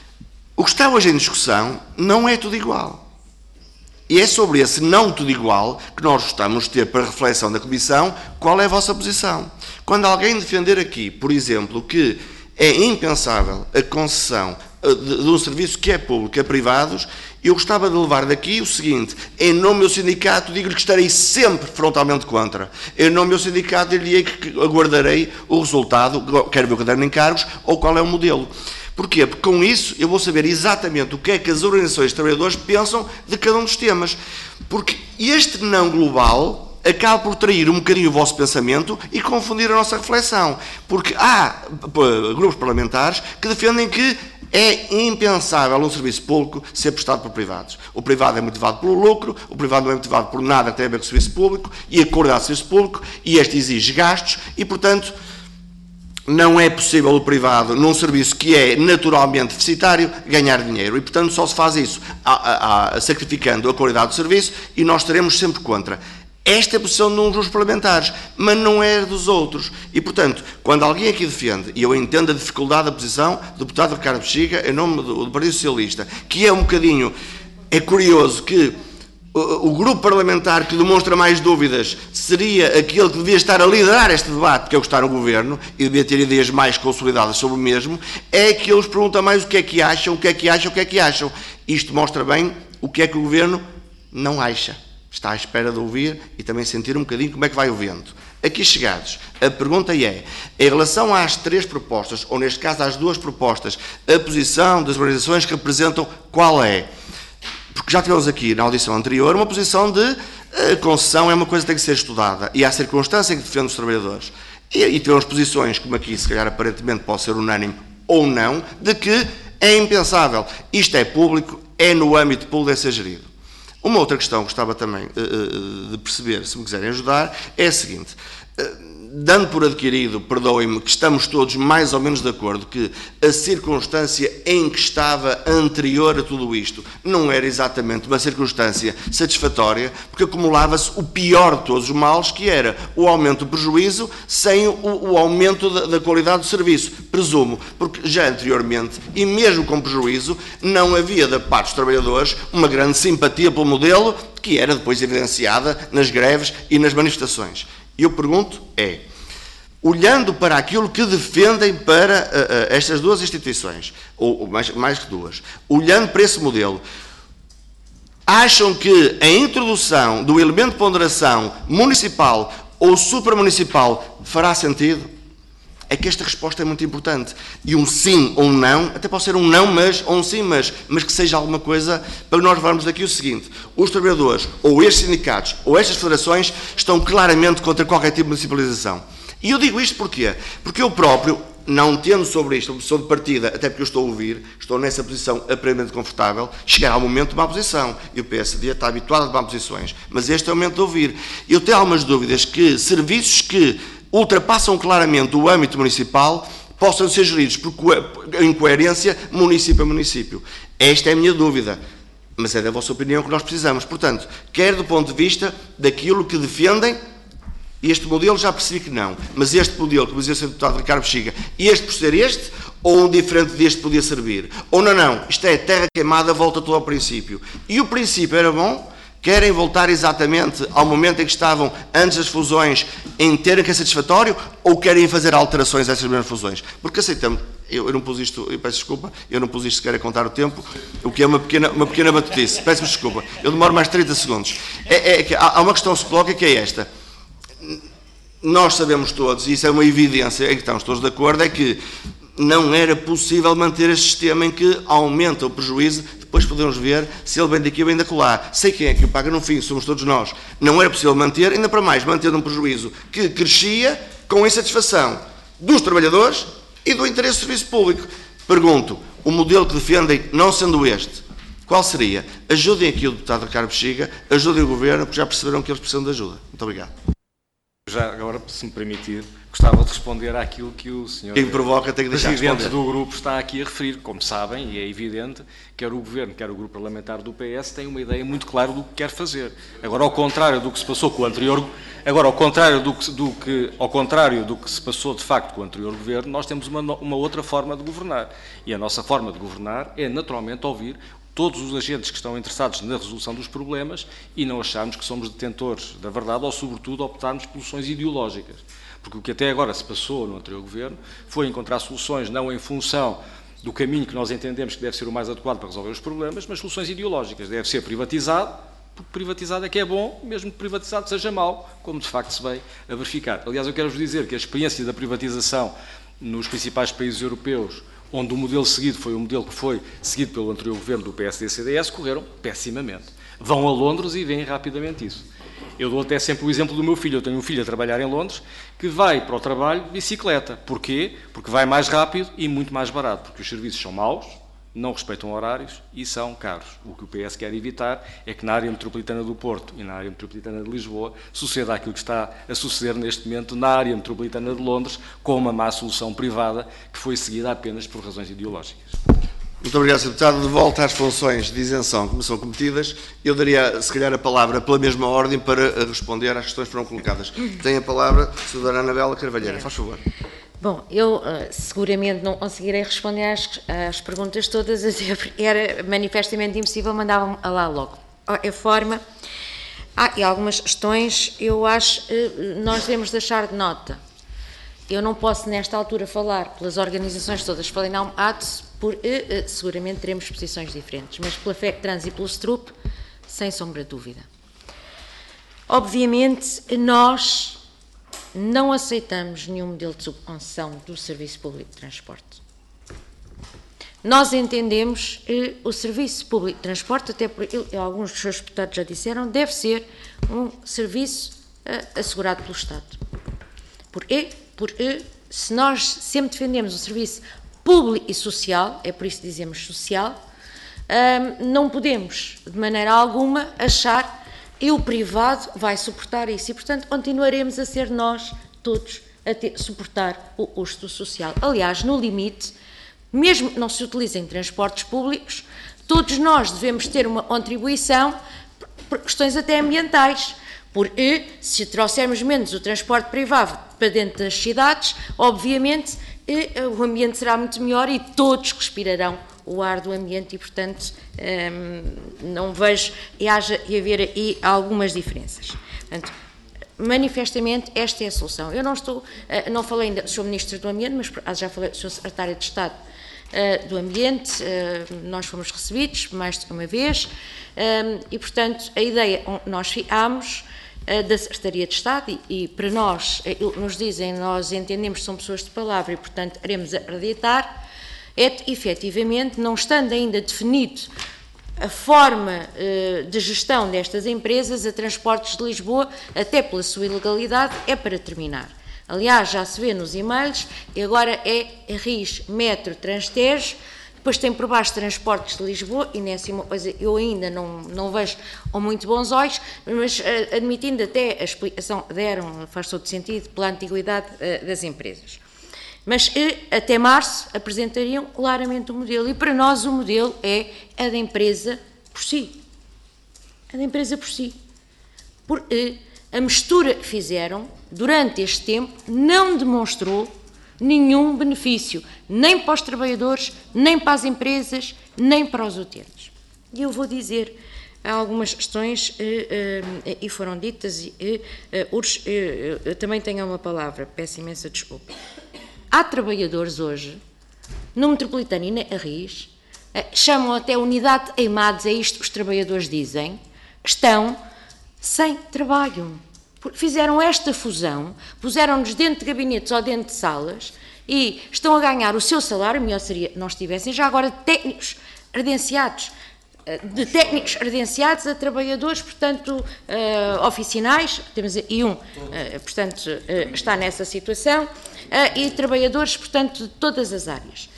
o que está hoje em discussão não é tudo igual. E é sobre esse não tudo igual que nós gostamos de ter para reflexão da Comissão qual é a vossa posição. Quando alguém defender aqui, por exemplo, que é impensável a concessão de um serviço que é público a privados, eu gostava de levar daqui o seguinte: em nome do meu sindicato digo-lhe que estarei sempre frontalmente contra. Em nome do meu sindicato diria que aguardarei o resultado, quer ver o caderno de encargos ou qual é o modelo. Porquê? Porque com isso eu vou saber exatamente o que é que as organizações de trabalhadores pensam de cada um dos temas. Porque este não global acaba por trair um bocadinho o vosso pensamento e confundir a nossa reflexão. Porque há grupos parlamentares que defendem que é impensável um serviço público ser prestado por privados. O privado é motivado pelo lucro, o privado não é motivado por nada que tem a ver com o serviço público e a qualidade do serviço público, e este exige gastos e, portanto, não é possível o privado, num serviço que é naturalmente deficitário, ganhar dinheiro. E, portanto, só se faz isso sacrificando a qualidade do serviço e nós estaremos sempre contra. Esta é a posição de uns dos parlamentares, mas não é dos outros. E, portanto, quando alguém aqui defende, e eu entendo a dificuldade da posição do deputado Ricardo Bexiga, em nome do Partido Socialista, que é um bocadinho, é curioso que o grupo parlamentar que demonstra mais dúvidas seria aquele que devia estar a liderar este debate, que é o que está no Governo, e devia ter ideias mais consolidadas sobre o mesmo, é que eles perguntam mais o que é que acham, o que é que acham, o que é que acham. Isto mostra bem o que é que o Governo não acha. Está à espera de ouvir e também sentir um bocadinho como é que vai o vento. Aqui chegados, a pergunta é, em relação às 3 propostas, ou neste caso às 2 propostas, a posição das organizações que representam qual é? Porque já tivemos aqui, na audição anterior, uma posição de concessão é uma coisa que tem que ser estudada, e há circunstância em que defende os trabalhadores. E tivemos posições, como aqui, se calhar aparentemente pode ser unânime ou não, de que é impensável. Isto é público, é no âmbito público, deve ser gerido. Uma outra questão que gostava também de perceber, se me quiserem ajudar, é a seguinte. Dando por adquirido, perdoem-me, que estamos todos mais ou menos de acordo que a circunstância em que estava anterior a tudo isto não era exatamente uma circunstância satisfatória, porque acumulava-se o pior de todos os males, que era o aumento do prejuízo sem o aumento da qualidade do serviço, presumo, porque já anteriormente, e mesmo com prejuízo, não havia da parte dos trabalhadores uma grande simpatia pelo modelo, que era depois evidenciada nas greves e nas manifestações. E eu pergunto olhando para aquilo que defendem para estas 2 instituições, ou mais que 2, olhando para esse modelo, acham que a introdução do elemento de ponderação municipal ou supramunicipal fará sentido? É que esta resposta é muito importante. E um sim ou um não, até pode ser um não, mas, ou um sim, mas que seja alguma coisa, para nós levarmos aqui o seguinte: os trabalhadores, ou estes sindicatos, ou estas federações, estão claramente contra qualquer tipo de municipalização. E eu digo isto porquê? Porque eu próprio, não tendo sobre isto uma posição de partida, até porque eu estou a ouvir, estou nessa posição aparentemente confortável, chegará o momento de tomar posição. E o PSD está habituado a tomar posições, mas este é o momento de ouvir. Eu tenho algumas dúvidas que serviços que ultrapassam claramente o âmbito municipal possam ser geridos em coerência município a município. Esta é a minha dúvida, mas é da vossa opinião que nós precisamos. Portanto, quer do ponto de vista daquilo que defendem, este modelo já percebi que não, mas este modelo, como dizia o Sr. Deputado Ricardo Bexiga, este por ser este, ou um diferente deste podia servir? Ou não, isto é terra queimada, volta tudo ao princípio. E o princípio era bom? Querem voltar exatamente ao momento em que estavam antes das fusões, em terem que ser satisfatório, ou querem fazer alterações a essas mesmas fusões? Porque aceitamos, eu não pus isto, eu peço desculpa, eu não pus isto sequer a contar o tempo, o que é uma pequena batutice, peço-me desculpa, eu demoro mais 30 segundos. Há uma questão que se coloca que é esta. Nós sabemos todos, e isso é uma evidência em que estamos todos de acordo, é que não era possível manter este sistema em que aumenta o prejuízo. Depois podemos ver se ele vem daqui ou vem da colar. Sei quem é que o paga no fim, somos todos nós. Não era possível manter, ainda para mais, mantendo um prejuízo que crescia com a insatisfação dos trabalhadores e do interesse do serviço público. Pergunto, o modelo que defendem, não sendo este, qual seria? Ajudem aqui o deputado Ricardo Bexiga, ajudem o Governo, porque já perceberam que eles precisam de ajuda. Muito obrigado. Já agora, se me permitir, gostava de responder àquilo que o Sr. Quem provoca tem que deixar Presidente responder. do grupo está aqui a referir. Como sabem, e é evidente, quer o Governo, quer o grupo parlamentar do PS têm uma ideia muito clara do que quer fazer. Agora, ao contrário do que se passou com o anterior, ao contrário do que se passou de facto com o anterior Governo, nós temos uma outra forma de governar. E a nossa forma de governar é naturalmente ouvir todos os agentes que estão interessados na resolução dos problemas e não acharmos que somos detentores da verdade ou, sobretudo, optarmos por soluções ideológicas. Porque o que até agora se passou no anterior Governo foi encontrar soluções não em função do caminho que nós entendemos que deve ser o mais adequado para resolver os problemas, mas soluções ideológicas. Deve ser privatizado, porque privatizado é que é bom, mesmo que privatizado seja mau, como de facto se veio a verificar. Aliás, eu quero-vos dizer que a experiência da privatização nos principais países europeus, onde o modelo seguido foi o modelo que foi seguido pelo anterior Governo do PSD-CDS, correram pessimamente. Vão a Londres e veem rapidamente isso. Eu dou até sempre o exemplo do meu filho. Eu tenho um filho a trabalhar em Londres que vai para o trabalho de bicicleta. Porquê? Porque vai mais rápido e muito mais barato. Porque os serviços são maus, não respeitam horários e são caros. O que o PS quer evitar é que na área metropolitana do Porto e na área metropolitana de Lisboa suceda aquilo que está a suceder neste momento na área metropolitana de Londres, com uma má solução privada que foi seguida apenas por razões ideológicas. Muito obrigado, Sr. Deputado. De volta às funções de isenção que me são cometidas, eu daria, se calhar, a palavra pela mesma ordem para responder às questões que foram colocadas. Tem a palavra a Sra. Anabela Carvalheira. Faz favor. Bom, eu seguramente não conseguirei responder às perguntas todas, era manifestamente impossível, mandavam-me lá logo. A forma, e algumas questões, eu acho, nós devemos deixar de nota eu não posso nesta altura falar pelas organizações todas, falei não, seguramente teremos posições diferentes, mas pela FECTRANS e pelo STRUP, sem sombra de dúvida. Obviamente, nós não aceitamos nenhum modelo de subconcessão do Serviço Público de Transporte. Nós entendemos que o Serviço Público de Transporte, até porque alguns dos seus deputados já disseram, deve ser um serviço assegurado pelo Estado. Porque se nós sempre defendemos um serviço público e social, é por isso que dizemos social, não podemos, de maneira alguma, achar que o privado vai suportar isso e, portanto, continuaremos a ser nós todos a suportar o custo social. Aliás, no limite, mesmo que não se utilizem transportes públicos, todos nós devemos ter uma contribuição por questões até ambientais, porque se trouxermos menos o transporte privado para dentro das cidades, obviamente o ambiente será muito melhor e todos respirarão o ar do ambiente e, portanto, não vejo e haver aí algumas diferenças. Portanto, manifestamente, esta é a solução. Eu não falei ainda do Sr. Ministro do Ambiente, mas já falei do Sr. Secretário de Estado do Ambiente, nós fomos recebidos mais de uma vez e, portanto, a ideia nós ficámos da Secretaria de Estado e para nós, nos dizem, nós entendemos que são pessoas de palavra e, portanto, iremos acreditar, é que, efetivamente, não estando ainda definido a forma de gestão destas empresas, a Transportes de Lisboa, até pela sua ilegalidade, é para terminar. Aliás, já se vê nos e-mails, e agora é RIS, Metro, Transtejo, depois tem por baixo Transportes de Lisboa, e nessa uma coisa eu ainda não vejo com muito bons olhos, mas admitindo até a explicação que deram, faz todo sentido, pela antiguidade das empresas. Mas até março apresentariam claramente o modelo, e para nós o modelo é a da empresa por si. A da empresa por si. Porque a mistura que fizeram durante este tempo não demonstrou nenhum benefício, nem para os trabalhadores, nem para as empresas, nem para os utentes. E eu vou dizer algumas questões, e foram ditas, eu também tenho uma palavra, peço imensa desculpa. Há trabalhadores hoje, no Metropolitano e na RIS, chamam até unidade de eimados, é isto que os trabalhadores dizem, estão sem trabalho. Fizeram esta fusão, puseram-nos dentro de gabinetes ou dentro de salas e estão a ganhar o seu salário, melhor seria que não estivessem, já agora técnicos credenciados, de técnicos credenciados a trabalhadores, portanto, oficinais, temos aí portanto, está nessa situação, e trabalhadores, portanto, de todas as áreas.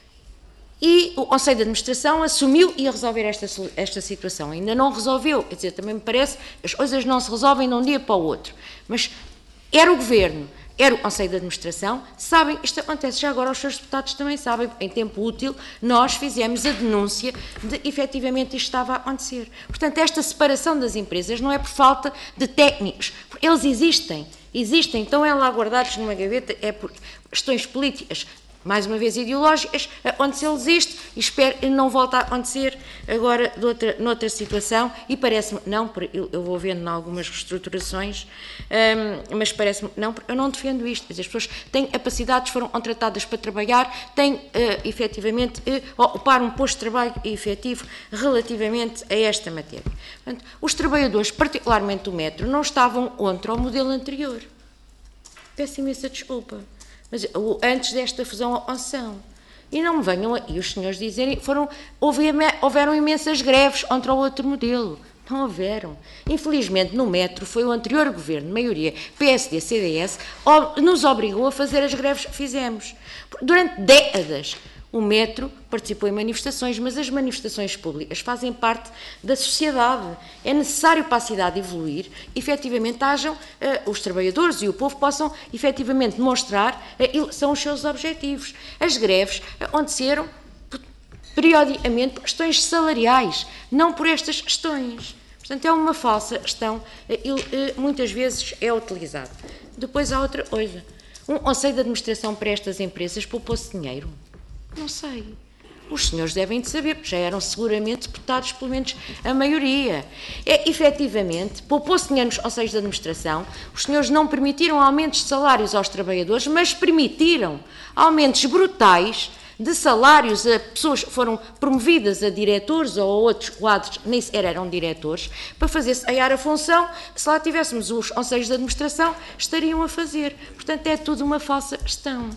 E o Conselho de Administração assumiu e ia resolver esta situação. Ainda não resolveu, quer dizer, também me parece, as coisas não se resolvem de um dia para o outro. Mas era o Governo, era o Conselho de Administração, sabem, isto acontece já agora, os seus deputados também sabem, em tempo útil, nós fizemos a denúncia de, efetivamente, isto estava a acontecer. Portanto, esta separação das empresas não é por falta de técnicos, porque eles existem, estão lá guardados numa gaveta, é por questões políticas, mais uma vez ideológicas, aconteceu-lhes isto e espero que não volte a acontecer agora noutra situação e parece-me, não, eu vou vendo em algumas reestruturações, mas parece-me, não, porque eu não defendo isto, as pessoas têm capacidades, foram contratadas para trabalhar, têm efetivamente ocupar um posto de trabalho efetivo relativamente a esta matéria. Portanto, os trabalhadores, particularmente do metro, não estavam contra o modelo anterior. Peço imensa desculpa. Mas antes desta fusão ou concessão. E não me venham aí os senhores dizerem, houveram imensas greves contra o outro modelo. Não houveram. Infelizmente, no metro, foi o anterior governo, de maioria PSD-CDS, nos obrigou a fazer as greves que fizemos. Durante décadas, o metro participou em manifestações, mas as manifestações públicas fazem parte da sociedade. É necessário para a cidade evoluir, efetivamente os trabalhadores e o povo possam efetivamente demonstrar são os seus objetivos. As greves aconteceram periodicamente por questões salariais, não por estas questões. Portanto, é uma falsa questão, muitas vezes é utilizado. Depois há outra coisa. Um conselho de administração para estas empresas poupou-se dinheiro? Não sei. Os senhores devem de saber, já eram seguramente deputados, pelo menos a maioria. Efetivamente, poupou-se dinheiro nos conselhos de administração, os senhores não permitiram aumentos de salários aos trabalhadores, mas permitiram aumentos brutais de salários a pessoas que foram promovidas a diretores ou a outros quadros, nem sequer eram diretores, para fazer-se a função que, se lá tivéssemos os conselhos de administração, estariam a fazer. Portanto, é tudo uma falsa questão.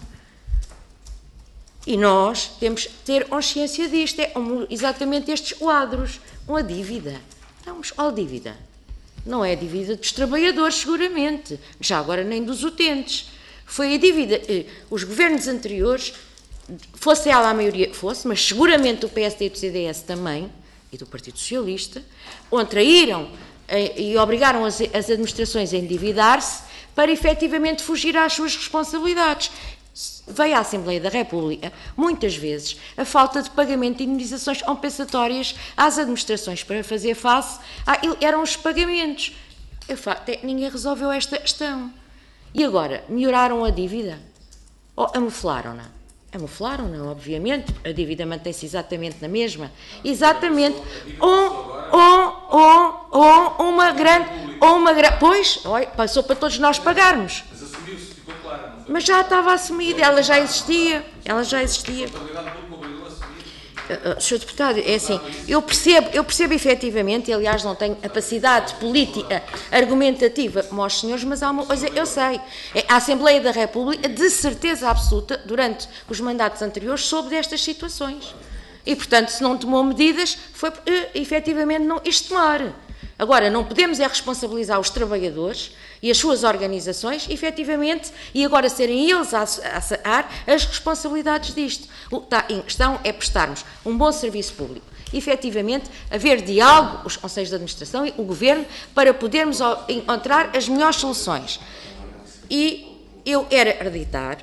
E nós temos que ter consciência disto, exatamente estes quadros. Uma dívida. Vamos, qual dívida? Não é a dívida dos trabalhadores, seguramente, já agora nem dos utentes. Foi a dívida, os governos anteriores, fosse ela a maioria que fosse, mas seguramente do PSD e do CDS também, e do Partido Socialista, onde traíram e obrigaram as administrações a endividar-se para efetivamente fugir às suas responsabilidades. Veio à Assembleia da República, muitas vezes, a falta de pagamento de indemnizações compensatórias às administrações para fazer face, eram os pagamentos. O facto é que ninguém resolveu esta questão. E agora, melhoraram a dívida? Ou amoflaram-na? Amoflaram-na, obviamente, a dívida mantém-se exatamente na mesma. Exatamente. Ou uma grande... Pois, passou para todos nós pagarmos. Mas já estava assumida, ela já existia. Sr. Deputado, é assim, eu percebo efetivamente, e aliás não tenho capacidade política argumentativa como aos senhores, mas há uma coisa, eu sei, a Assembleia da República, de certeza absoluta, durante os mandatos anteriores, soube destas situações. E, portanto, se não tomou medidas, foi porque, efetivamente, não isto tomar. Agora, não podemos responsabilizar os trabalhadores e as suas organizações, efetivamente, e agora serem eles a sacar as responsabilidades disto. O que está em questão é prestarmos um bom serviço público. Efetivamente, haver diálogo, os conselhos de administração e o Governo, para podermos encontrar as melhores soluções. E eu quero acreditar,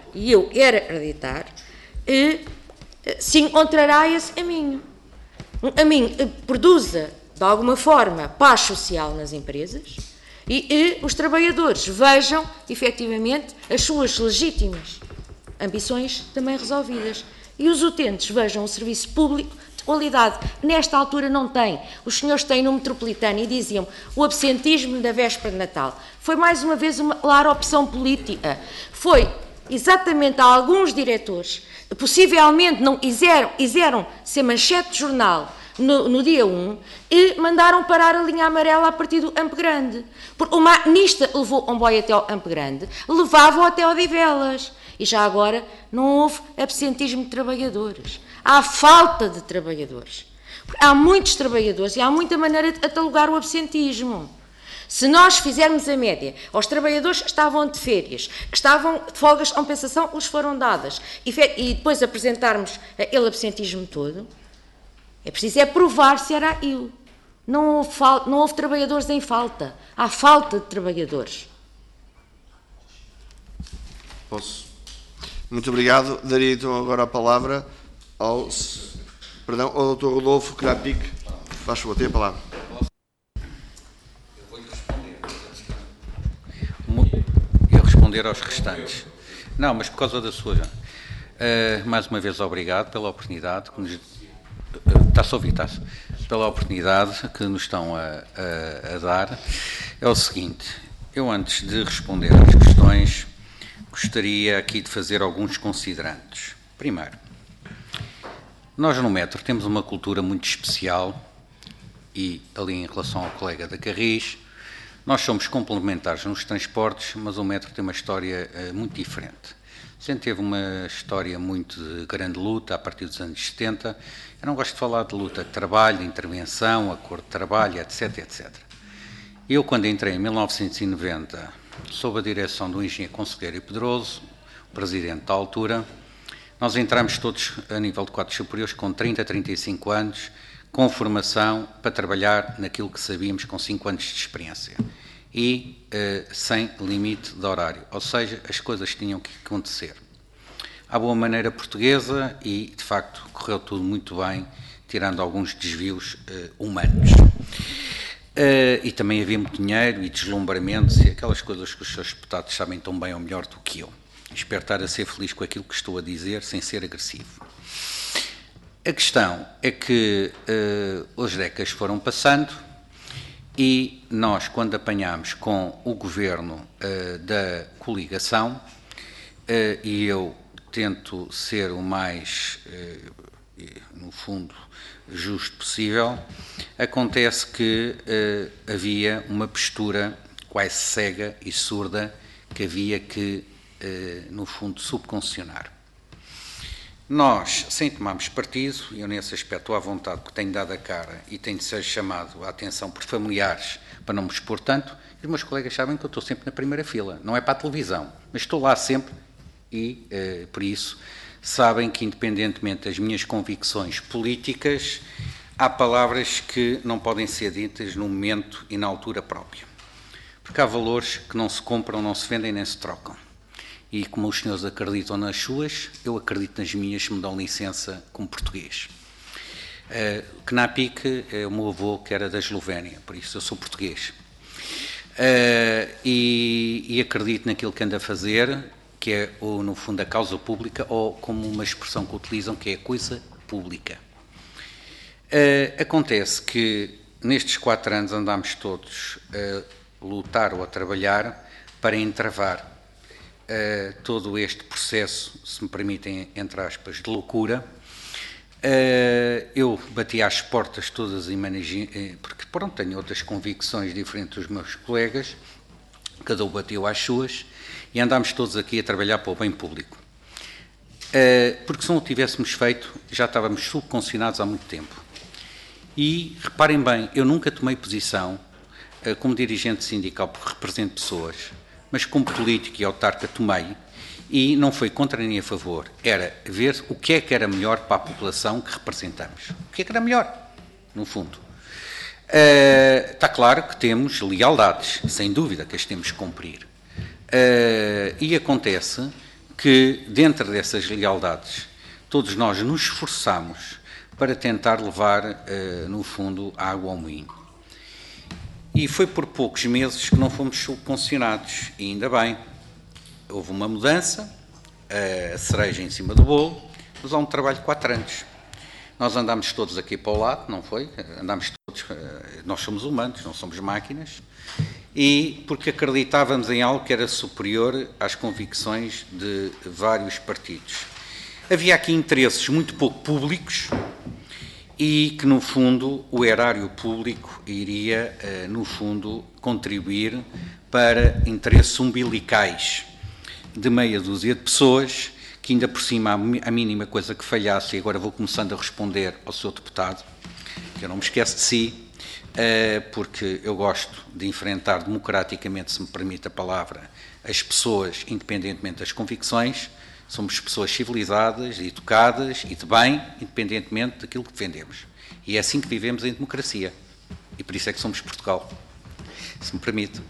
se encontrará esse caminho. Um caminho que produza, de alguma forma, paz social nas empresas e os trabalhadores vejam, efetivamente, as suas legítimas ambições também resolvidas. E os utentes vejam o serviço público de qualidade. Nesta altura não tem. Os senhores têm no Metropolitano e diziam o absentismo da véspera de Natal. Foi mais uma vez uma clara opção política. Foi exatamente a alguns diretores, possivelmente não quiseram ser manchete de jornal no dia 1 e mandaram parar a linha amarela a partir do Campo Grande. Porque o maquinista levou o comboio até ao Campo Grande, levava-o até ao Odivelas. E já agora não houve absentismo de trabalhadores. Há falta de trabalhadores. Há muitos trabalhadores e há muita maneira de catalogar o absentismo. Se nós fizermos a média aos trabalhadores que estavam de férias, que estavam de folgas de compensação que lhes foram dadas, e depois apresentarmos aquele absentismo todo, é preciso provar se era aquilo. Não houve trabalhadores em falta. Há falta de trabalhadores. Posso? Muito obrigado. Daria então agora a palavra ao Dr. Rodolfo Crapique. Faz favor, tem a palavra. Eu responder aos restantes. Não, mas por causa da sua... mais uma vez, obrigado pela oportunidade que nos... Está-se a ouvir, está-se? Pela oportunidade que nos estão a dar. É o seguinte, eu antes de responder às questões, gostaria aqui de fazer alguns considerandos. Primeiro, nós no Metro temos uma cultura muito especial e ali em relação ao colega da Carris, nós somos complementares nos transportes, mas o Metro tem uma história muito diferente. Sempre teve uma história muito de grande luta a partir dos anos 70. Eu não gosto de falar de luta de trabalho, de intervenção, acordo de trabalho, etc, etc. Eu, quando entrei em 1990, sob a direção do engenheiro Conselheiro Pedroso, presidente da altura, nós entramos todos a nível de quadros superiores com 30 a 35 anos, com formação para trabalhar naquilo que sabíamos com 5 anos de experiência. E sem limite de horário, ou seja, as coisas tinham que acontecer à boa maneira portuguesa e, de facto, correu tudo muito bem, tirando alguns desvios humanos. E também havia muito dinheiro e deslumbramentos e aquelas coisas que os seus deputados sabem tão bem ou melhor do que eu. Espero estar a ser feliz com aquilo que estou a dizer, sem ser agressivo. A questão é que as décadas foram passando e nós, quando apanhámos com o governo da coligação, e eu tento ser o mais, no fundo, justo possível, acontece que havia uma postura quase cega e surda que havia que, no fundo, subconcionar. Nós, sem tomarmos partido, e eu nesse aspecto estou à vontade porque tenho dado a cara e tenho de ser chamado a atenção por familiares para não me expor tanto, e os meus colegas sabem que eu estou sempre na primeira fila, não é para a televisão, mas estou lá sempre e, por isso, sabem que independentemente das minhas convicções políticas, há palavras que não podem ser ditas no momento e na altura própria. Porque há valores que não se compram, não se vendem nem se trocam. E como os senhores acreditam nas suas, eu acredito nas minhas, se me dão licença, como português. Knapik é o meu avô, que era da Eslovénia, por isso eu sou português. E acredito naquilo que anda a fazer, que é, no fundo, a causa pública, ou como uma expressão que utilizam, que é a coisa pública. Acontece que nestes 4 anos andámos todos a lutar ou a trabalhar para entravar todo este processo, se me permitem, entre aspas, de loucura. Eu bati às portas todas, porque pronto, tenho outras convicções diferentes dos meus colegas, cada um bateu às suas, e andámos todos aqui a trabalhar para o bem público. Porque se não o tivéssemos feito, já estávamos subconcionados há muito tempo. E, reparem bem, eu nunca tomei posição como dirigente sindical, porque represento pessoas, mas como político e autarca tomei, e não foi contra nem a favor, era ver o que é que era melhor para a população que representamos. O que é que era melhor, no fundo. Está claro que temos lealdades, sem dúvida que as temos que cumprir. E acontece que, dentro dessas lealdades, todos nós nos esforçamos para tentar levar, no fundo, a água ao moinho. E foi por poucos meses que não fomos subconcionados, e ainda bem. Houve uma mudança, a cereja em cima do bolo, mas há um trabalho de 4 anos. Nós andámos todos aqui para o lado, não foi? Andámos todos, nós somos humanos, não somos máquinas, e porque acreditávamos em algo que era superior às convicções de vários partidos. Havia aqui interesses muito pouco públicos, e que, no fundo, o erário público iria, no fundo, contribuir para interesses umbilicais de meia dúzia de pessoas, que ainda por cima a mínima coisa que falhasse, e agora vou começando a responder ao Sr. Deputado, que eu não me esqueço de si, porque eu gosto de enfrentar democraticamente, se me permite a palavra, as pessoas, independentemente das convicções. Somos pessoas civilizadas, educadas e de bem, independentemente daquilo que defendemos. E é assim que vivemos em democracia. E por isso é que somos Portugal, se me permite.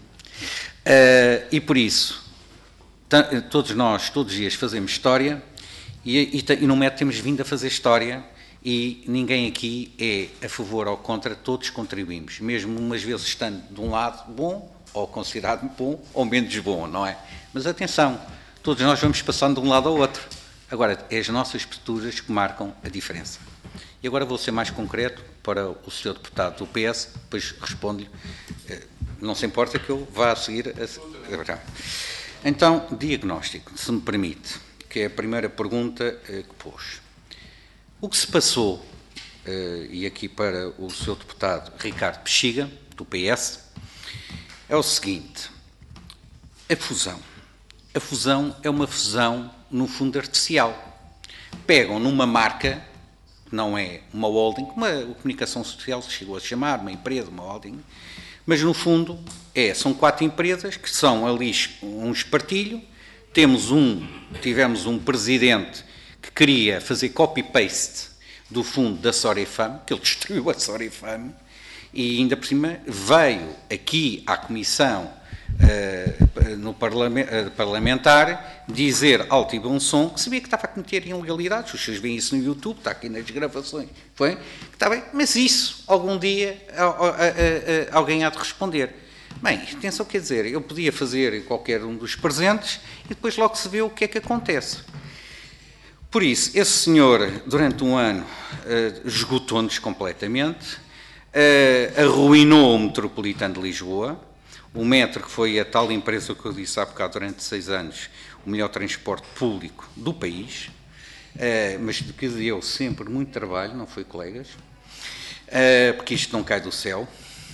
E por isso, todos nós, todos os dias, fazemos história e no método temos vindo a fazer história e ninguém aqui é a favor ou contra, todos contribuímos. Mesmo umas vezes estando de um lado bom, ou considerado bom, ou menos bom, não é? Mas atenção, todos nós vamos passando de um lado ao outro. Agora, é as nossas posturas que marcam a diferença. E agora vou ser mais concreto para o Sr. Deputado do PS, depois respondo-lhe. Não se importa que eu vá a seguir. Então, diagnóstico, se me permite, que é a primeira pergunta que pôs. O que se passou, e aqui para o Sr. Deputado Ricardo Bexiga, do PS, é o seguinte: a fusão. A fusão é uma fusão, no fundo, artificial. Pegam numa marca, que não é uma holding, como a comunicação social se chegou a chamar, uma empresa, uma holding, mas, no fundo, são 4 empresas que são ali um espartilho. Tivemos um presidente que queria fazer copy-paste do fundo da Sorifam, que ele destruiu a Sorifam, e ainda por cima veio aqui à Comissão no parlamentar dizer alto e bom som que sabia que estava a cometer ilegalidades. Os senhores veem isso no YouTube, está aqui nas gravações, foi? Que está bem, mas isso algum dia alguém há de responder. Bem, atenção, quer dizer, eu podia fazer qualquer um dos presentes e depois logo se vê o que é que acontece. Por isso, esse senhor, durante um ano, esgotou-nos completamente, arruinou o Metropolitano de Lisboa, o Metro, que foi a tal empresa que eu disse há bocado, durante 6 anos, o melhor transporte público do país, mas que deu sempre muito trabalho, não foi, colegas? Porque isto não cai do céu.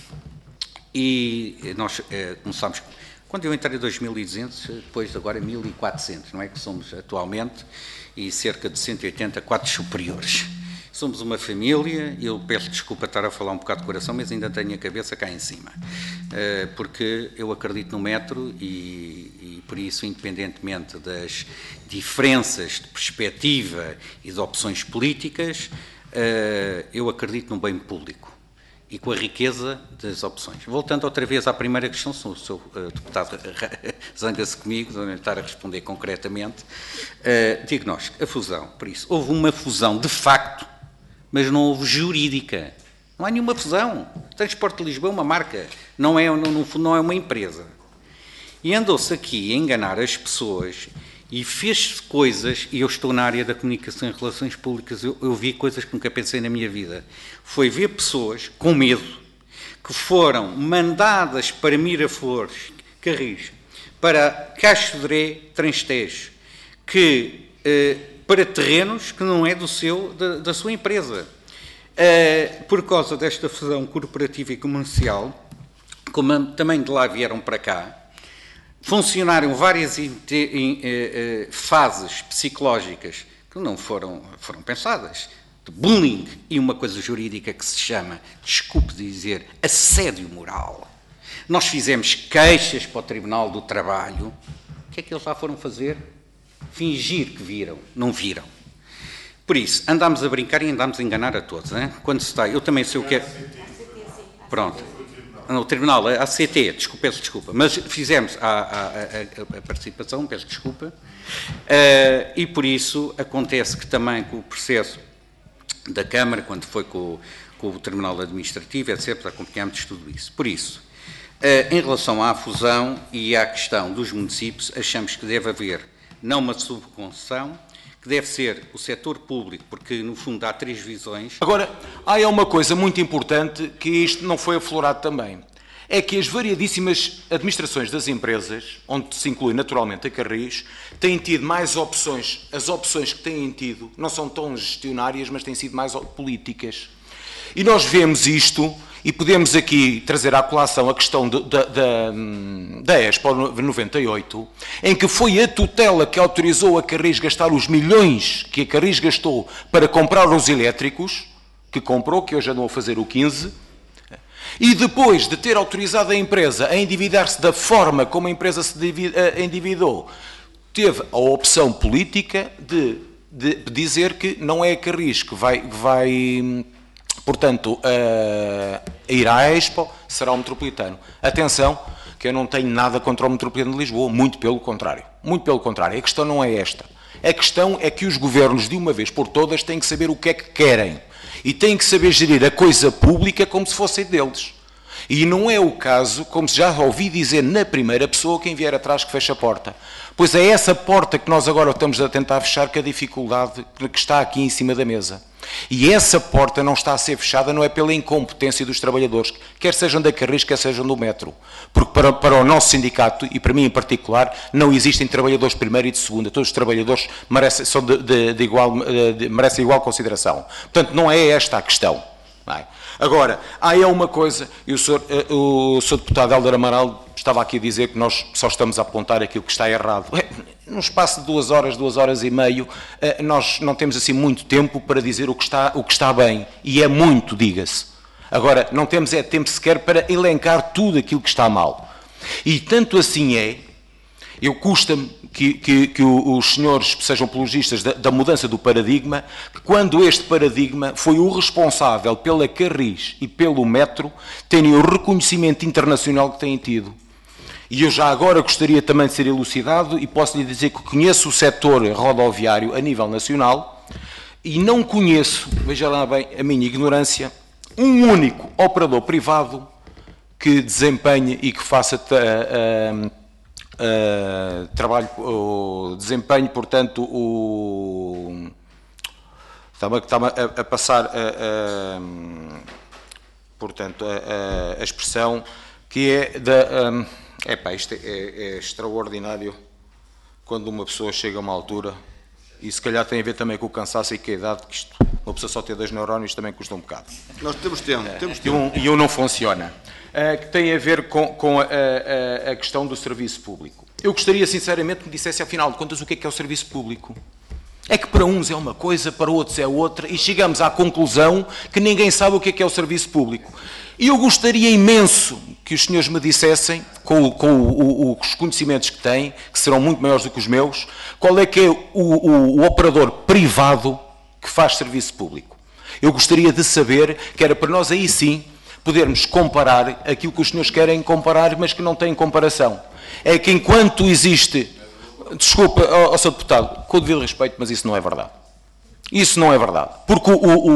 E nós começámos, quando eu entrei em 2200, depois agora 1400, não é que somos atualmente, e cerca de 180 quadros superiores. Somos uma família, eu peço desculpa estar a falar um bocado de coração, mas ainda tenho a cabeça cá em cima, porque eu acredito no metro e por isso, independentemente das diferenças de perspectiva e de opções políticas, eu acredito no bem público e com a riqueza das opções. Voltando outra vez à primeira questão, o seu deputado zanga-se comigo, não estar a responder concretamente, diagnóstico, a fusão, por isso, houve uma fusão de facto, mas não houve jurídica. Não há nenhuma fusão. O Transporte de Lisboa é uma marca, não é uma empresa. E andou-se aqui a enganar as pessoas e fez coisas, e eu estou na área da comunicação e relações públicas, eu vi coisas que nunca pensei na minha vida. Foi ver pessoas com medo, que foram mandadas para Miraflores, Carris, para Cacho de Dré, Transtejo, para terrenos que não é da sua empresa. Por causa desta fusão corporativa e comercial, como também de lá vieram para cá, funcionaram várias fases psicológicas que não foram pensadas, de bullying e uma coisa jurídica que se chama, desculpe dizer, assédio moral. Nós fizemos queixas para o Tribunal do Trabalho. O que é que eles lá foram fazer? Fingir que viram, não viram. Por isso, andámos a brincar e andámos a enganar a todos. Hein? Quando se está, eu também sei o que é. Pronto. No Tribunal, a ACT, peço desculpa, mas fizemos a participação, peço desculpa, e por isso acontece que também com o processo da Câmara, quando foi com o Tribunal Administrativo, etc., acompanhámos tudo isso. Por isso, em relação à fusão e à questão dos municípios, achamos que deve haver não uma subconcessão, que deve ser o setor público, porque no fundo há 3 visões. Agora, há uma coisa muito importante que isto não foi aflorado também, é que as variadíssimas administrações das empresas, onde se inclui naturalmente a Carris, têm tido mais opções, as opções que têm tido não são tão gestionárias, mas têm sido mais políticas. E nós vemos isto, e podemos aqui trazer à colação a questão da Expo 98, em que foi a tutela que autorizou a Carris gastar os milhões que a Carris gastou para comprar os elétricos, que comprou, que hoje andam a fazer o 15, e depois de ter autorizado a empresa a endividar-se da forma como a empresa se endividou, teve a opção política de dizer que não é a Carris que vai portanto, a ir à Expo, será o Metropolitano. Atenção, que eu não tenho nada contra o Metropolitano de Lisboa, muito pelo contrário. Muito pelo contrário. A questão não é esta. A questão é que os governos, de uma vez por todas, têm que saber o que é que querem. E têm que saber gerir a coisa pública como se fosse deles. E não é o caso, como já ouvi dizer na primeira pessoa, quem vier atrás que fecha a porta. Pois é essa porta que nós agora estamos a tentar fechar que a dificuldade que está aqui em cima da mesa. E essa porta não está a ser fechada, não é pela incompetência dos trabalhadores, quer sejam da Carris, quer sejam do metro. Porque para o nosso sindicato, e para mim em particular, não existem trabalhadores de primeira e de segunda. Todos os trabalhadores merecem igual consideração. Portanto, não é esta a questão. Não é? Agora, há uma coisa, e o Sr. Deputado Hélder Amaral estava aqui a dizer que nós só estamos a apontar aquilo que está errado. Num espaço de 2 horas e meia, nós não temos assim muito tempo para dizer o que está bem, e é muito, diga-se. Agora, não temos tempo sequer para elencar tudo aquilo que está mal. E tanto assim custa-me que os senhores sejam apologistas da mudança do paradigma, que quando este paradigma foi o responsável pela Carris e pelo metro terem o reconhecimento internacional que têm tido. E eu já agora gostaria também de ser elucidado e posso lhe dizer que conheço o setor rodoviário a nível nacional e não conheço, veja lá bem a minha ignorância, um único operador privado que desempenhe e que faça desempenho, portanto, está-me a passar portanto, a expressão que é da... isto é extraordinário quando uma pessoa chega a uma altura, e se calhar tem a ver também com o cansaço e com a idade, que isto, uma pessoa só ter 2 neurónios também custa um bocado. Nós temos tempo, temos tempo. E um não funciona. Que tem a ver com a questão do serviço público. Eu gostaria, sinceramente, que me dissesse, afinal de contas, o que é o serviço público. É que para uns é uma coisa, para outros é outra, e chegamos à conclusão que ninguém sabe o que é o serviço público. E eu gostaria imenso que os senhores me dissessem, com os conhecimentos que têm, que serão muito maiores do que os meus, qual é que é o operador privado que faz serviço público. Eu gostaria de saber, que era para nós aí sim podermos comparar aquilo que os senhores querem comparar, mas que não têm comparação. É que enquanto existe... Desculpa, Sr. Deputado, com o devido respeito, mas isso não é verdade. Isso não é verdade. Porque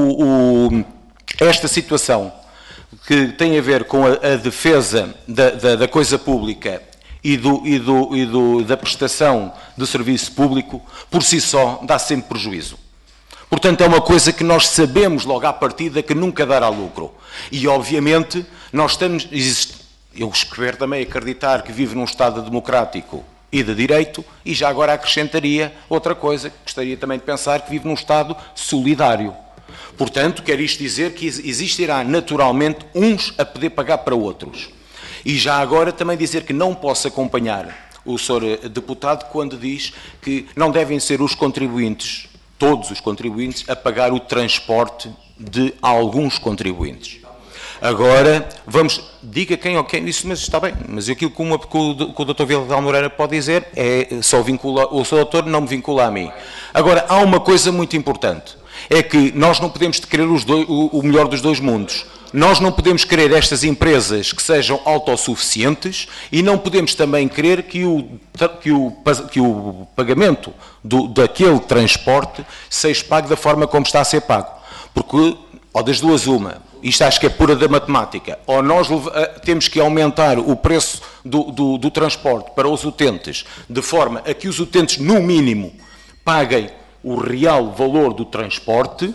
esta situação que tem a ver com a defesa da coisa pública e da prestação do serviço público, por si só, dá sempre prejuízo. Portanto, é uma coisa que nós sabemos logo à partida que nunca dará lucro. E, obviamente, nós estamos... Eu espero também acreditar que vive num Estado democrático e de direito, e já agora acrescentaria outra coisa, que gostaria também de pensar que vive num Estado solidário. Portanto, quer isto dizer que existirá naturalmente uns a poder pagar para outros. E já agora também dizer que não posso acompanhar o Sr. Deputado quando diz que não devem ser os contribuintes, todos os contribuintes, a pagar o transporte de alguns contribuintes. Agora, diga quem ou quem, isso mas está bem, mas aquilo que o Dr. Viladel Moreira pode dizer só vincula, o Sr. Doutor não me vincula a mim. Agora, há uma coisa muito importante, é que nós não podemos querer o melhor dos dois mundos. Nós não podemos querer estas empresas que sejam autossuficientes e não podemos também querer que o pagamento daquele transporte seja pago da forma como está a ser pago. Porque, ou das duas uma, isto acho que é pura da matemática, ou nós temos que aumentar o preço do transporte para os utentes, de forma a que os utentes, no mínimo, paguem o real valor do transporte,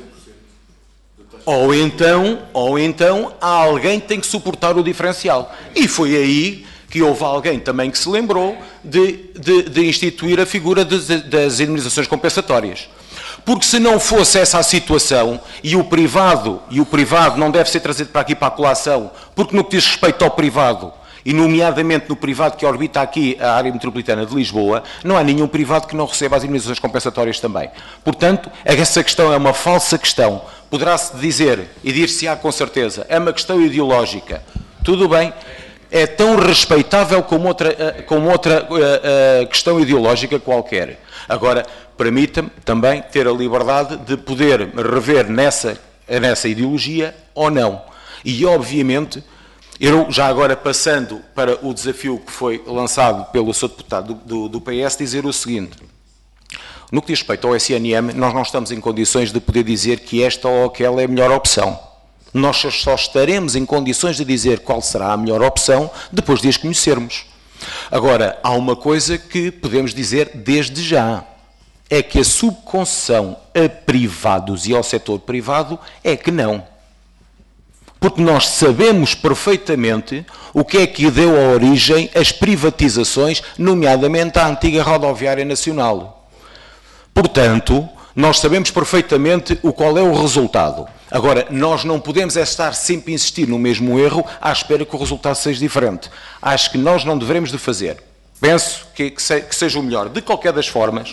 ou então há alguém que tem que suportar o diferencial. E foi aí que houve alguém também que se lembrou de instituir a figura das indemnizações compensatórias. Porque se não fosse essa a situação, e o privado não deve ser trazido para aqui para a colação, porque no que diz respeito ao privado, e nomeadamente no privado que orbita aqui a área metropolitana de Lisboa, não há nenhum privado que não receba as indemnizações compensatórias também. Portanto, essa questão é uma falsa questão. Poderá-se dizer, e dir-se-á com certeza, é uma questão ideológica. Tudo bem, é tão respeitável como outra questão ideológica qualquer. Agora, permita-me também ter a liberdade de poder rever nessa ideologia ou não. E, obviamente, eu já agora passando para o desafio que foi lançado pelo Sr. Deputado do PS, dizer o seguinte: no que diz respeito ao SNM, nós não estamos em condições de poder dizer que esta ou aquela é a melhor opção. Nós só estaremos em condições de dizer qual será a melhor opção depois de as conhecermos. Agora, há uma coisa que podemos dizer desde já, é que a subconcessão a privados e ao setor privado é que não. Porque nós sabemos perfeitamente o que é que deu a origem às privatizações, nomeadamente à antiga Rodoviária Nacional. Portanto, nós sabemos perfeitamente qual é o resultado. Agora, nós não podemos estar sempre a insistir no mesmo erro à espera que o resultado seja diferente. Acho que nós não devemos de fazer. Penso que seja o melhor. De qualquer das formas,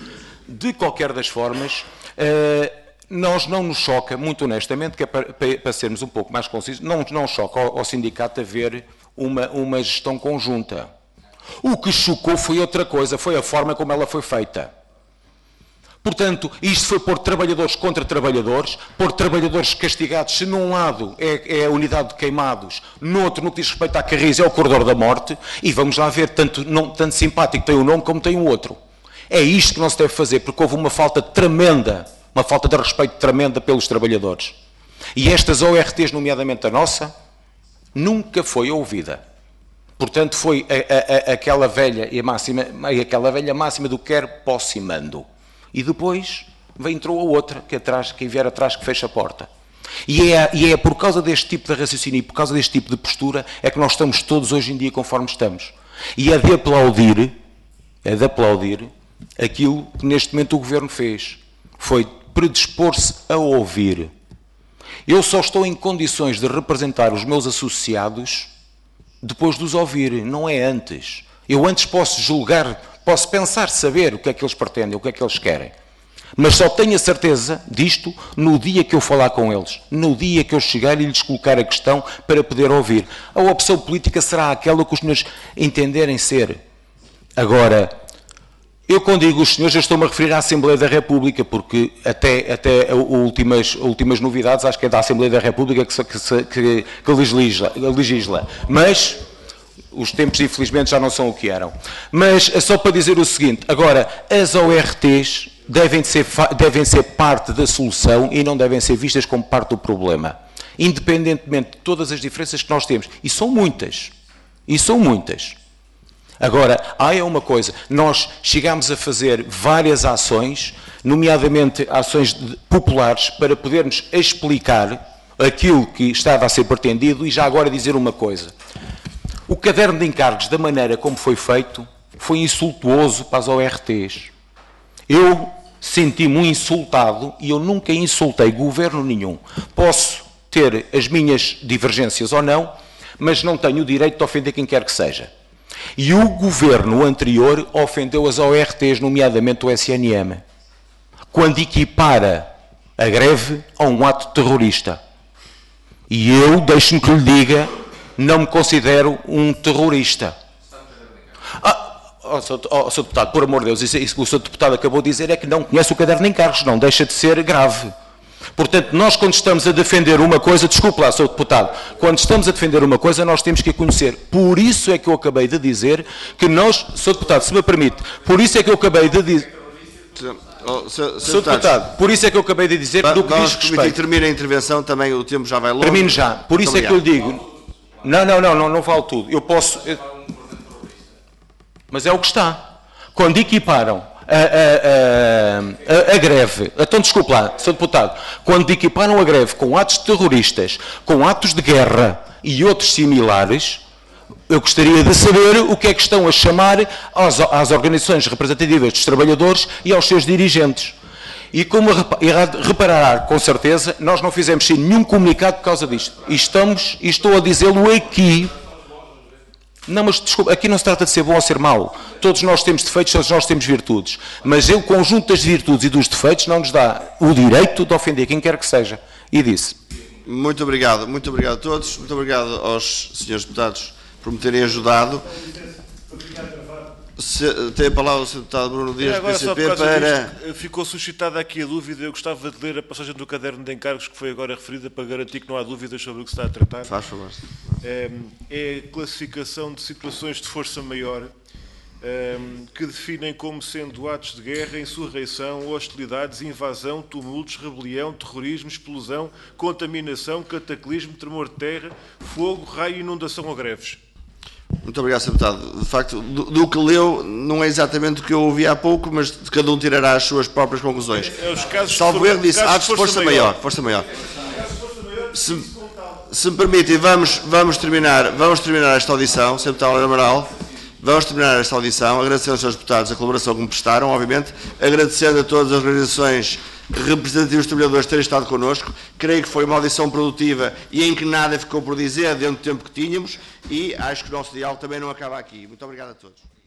nós não nos choca, muito honestamente, que é para sermos um pouco mais concisos, não choca ao sindicato haver uma gestão conjunta. O que chocou foi outra coisa, foi a forma como ela foi feita. Portanto, isto foi pôr trabalhadores contra trabalhadores, pôr trabalhadores castigados, se num lado é a unidade de queimados, no outro, no que diz respeito à Carris, é o corredor da morte, e vamos lá ver, tanto simpático tem um nome como tem o outro. É isto que não se deve fazer, porque houve uma falta tremenda, uma falta de respeito tremenda pelos trabalhadores. E estas ORTs, nomeadamente a nossa, nunca foi ouvida. Portanto, foi aquela velha máxima do quer, posso e mando. E depois entrou a outra, quem vier atrás que fecha a porta. E é por causa deste tipo de raciocínio e por causa deste tipo de postura é que nós estamos todos hoje em dia conforme estamos. E é de aplaudir aquilo que neste momento o Governo fez. Foi predispor-se a ouvir. Eu só estou em condições de representar os meus associados depois de os ouvir, não é antes. Eu antes posso julgar, posso pensar, saber o que é que eles pretendem, o que é que eles querem. Mas só tenho a certeza disto no dia que eu falar com eles, no dia que eu chegar e lhes colocar a questão para poder ouvir. A opção política será aquela que os senhores entenderem ser. Agora, eu quando digo os senhores, eu estou-me a referir à Assembleia da República, porque até últimas novidades, acho que é da Assembleia da República que legisla. Mas os tempos, infelizmente, já não são o que eram. Mas é só para dizer o seguinte, agora, as ORTs devem ser parte da solução e não devem ser vistas como parte do problema. Independentemente de todas as diferenças que nós temos. E são muitas. Agora, é uma coisa, nós chegámos a fazer várias ações, nomeadamente ações populares, para podermos explicar aquilo que estava a ser pretendido e já agora dizer uma coisa. O caderno de encargos, da maneira como foi feito, foi insultuoso para as ORTs. Eu senti-me insultado e eu nunca insultei governo nenhum. Posso ter as minhas divergências ou não, mas não tenho o direito de ofender quem quer que seja. E o governo anterior ofendeu as ORTs, nomeadamente o SNM, quando equipara a greve a um ato terrorista. E eu, deixe-me que lhe diga, não me considero um terrorista. Sr. Deputado, por amor de Deus, isso que o Sr. Deputado acabou de dizer é que não conhece o caderno de encargos, não deixa de ser grave. Portanto, nós quando estamos a defender uma coisa, desculpe lá, Sr. Deputado, quando estamos a defender uma coisa, nós temos que a conhecer. Por isso é que eu acabei de dizer que nós, Sr. Deputado, se me permite, por isso é que eu acabei de dizer... Sr. Deputado, por isso é que eu acabei de dizer do que diz respeito. Termina a intervenção, também o tempo já vai longe. Termino já, por isso é que eu lhe digo... Não vale tudo. Eu posso... Mas é o que está. Quando equiparam a greve, então desculpe lá, Sr. Deputado, quando equiparam a greve com atos terroristas, com atos de guerra e outros similares, eu gostaria de saber o que é que estão a chamar às organizações representativas dos trabalhadores e aos seus dirigentes. E como reparará, com certeza, nós não fizemos sim nenhum comunicado por causa disto. E estou a dizê-lo aqui. Não, mas desculpa, aqui não se trata de ser bom ou ser mau. Todos nós temos defeitos, todos nós temos virtudes. Mas o conjunto das virtudes e dos defeitos não nos dá o direito de ofender quem quer que seja. E disse. Muito obrigado a todos. Muito obrigado aos senhores deputados por me terem ajudado. Tem a palavra o Sr. Deputado Bruno Dias, do PCP, para... Ficou suscitada aqui a dúvida, eu gostava de ler a passagem do caderno de encargos que foi agora referida para garantir que não há dúvidas sobre o que se está a tratar. Faz favor. É a classificação de situações de força maior que definem como sendo atos de guerra, insurreição, hostilidades, invasão, tumultos, rebelião, terrorismo, explosão, contaminação, cataclismo, tremor de terra, fogo, raio, inundação ou greves. Muito obrigado, Sr. Deputado. De facto, do que leu, não é exatamente o que eu ouvi há pouco, mas cada um tirará as suas próprias conclusões. Salvo erro, disse atos de força maior. Se me permitem, vamos terminar esta audição, Sr. Deputado Amaral. Vamos terminar esta audição, agradecendo aos senhores deputados a colaboração que me prestaram, obviamente, agradecendo a todas as organizações representativos dos trabalhadores terem estado connosco. Creio que foi uma audição produtiva e em que nada ficou por dizer dentro do tempo que tínhamos, e acho que o nosso diálogo também não acaba aqui. Muito obrigado a todos.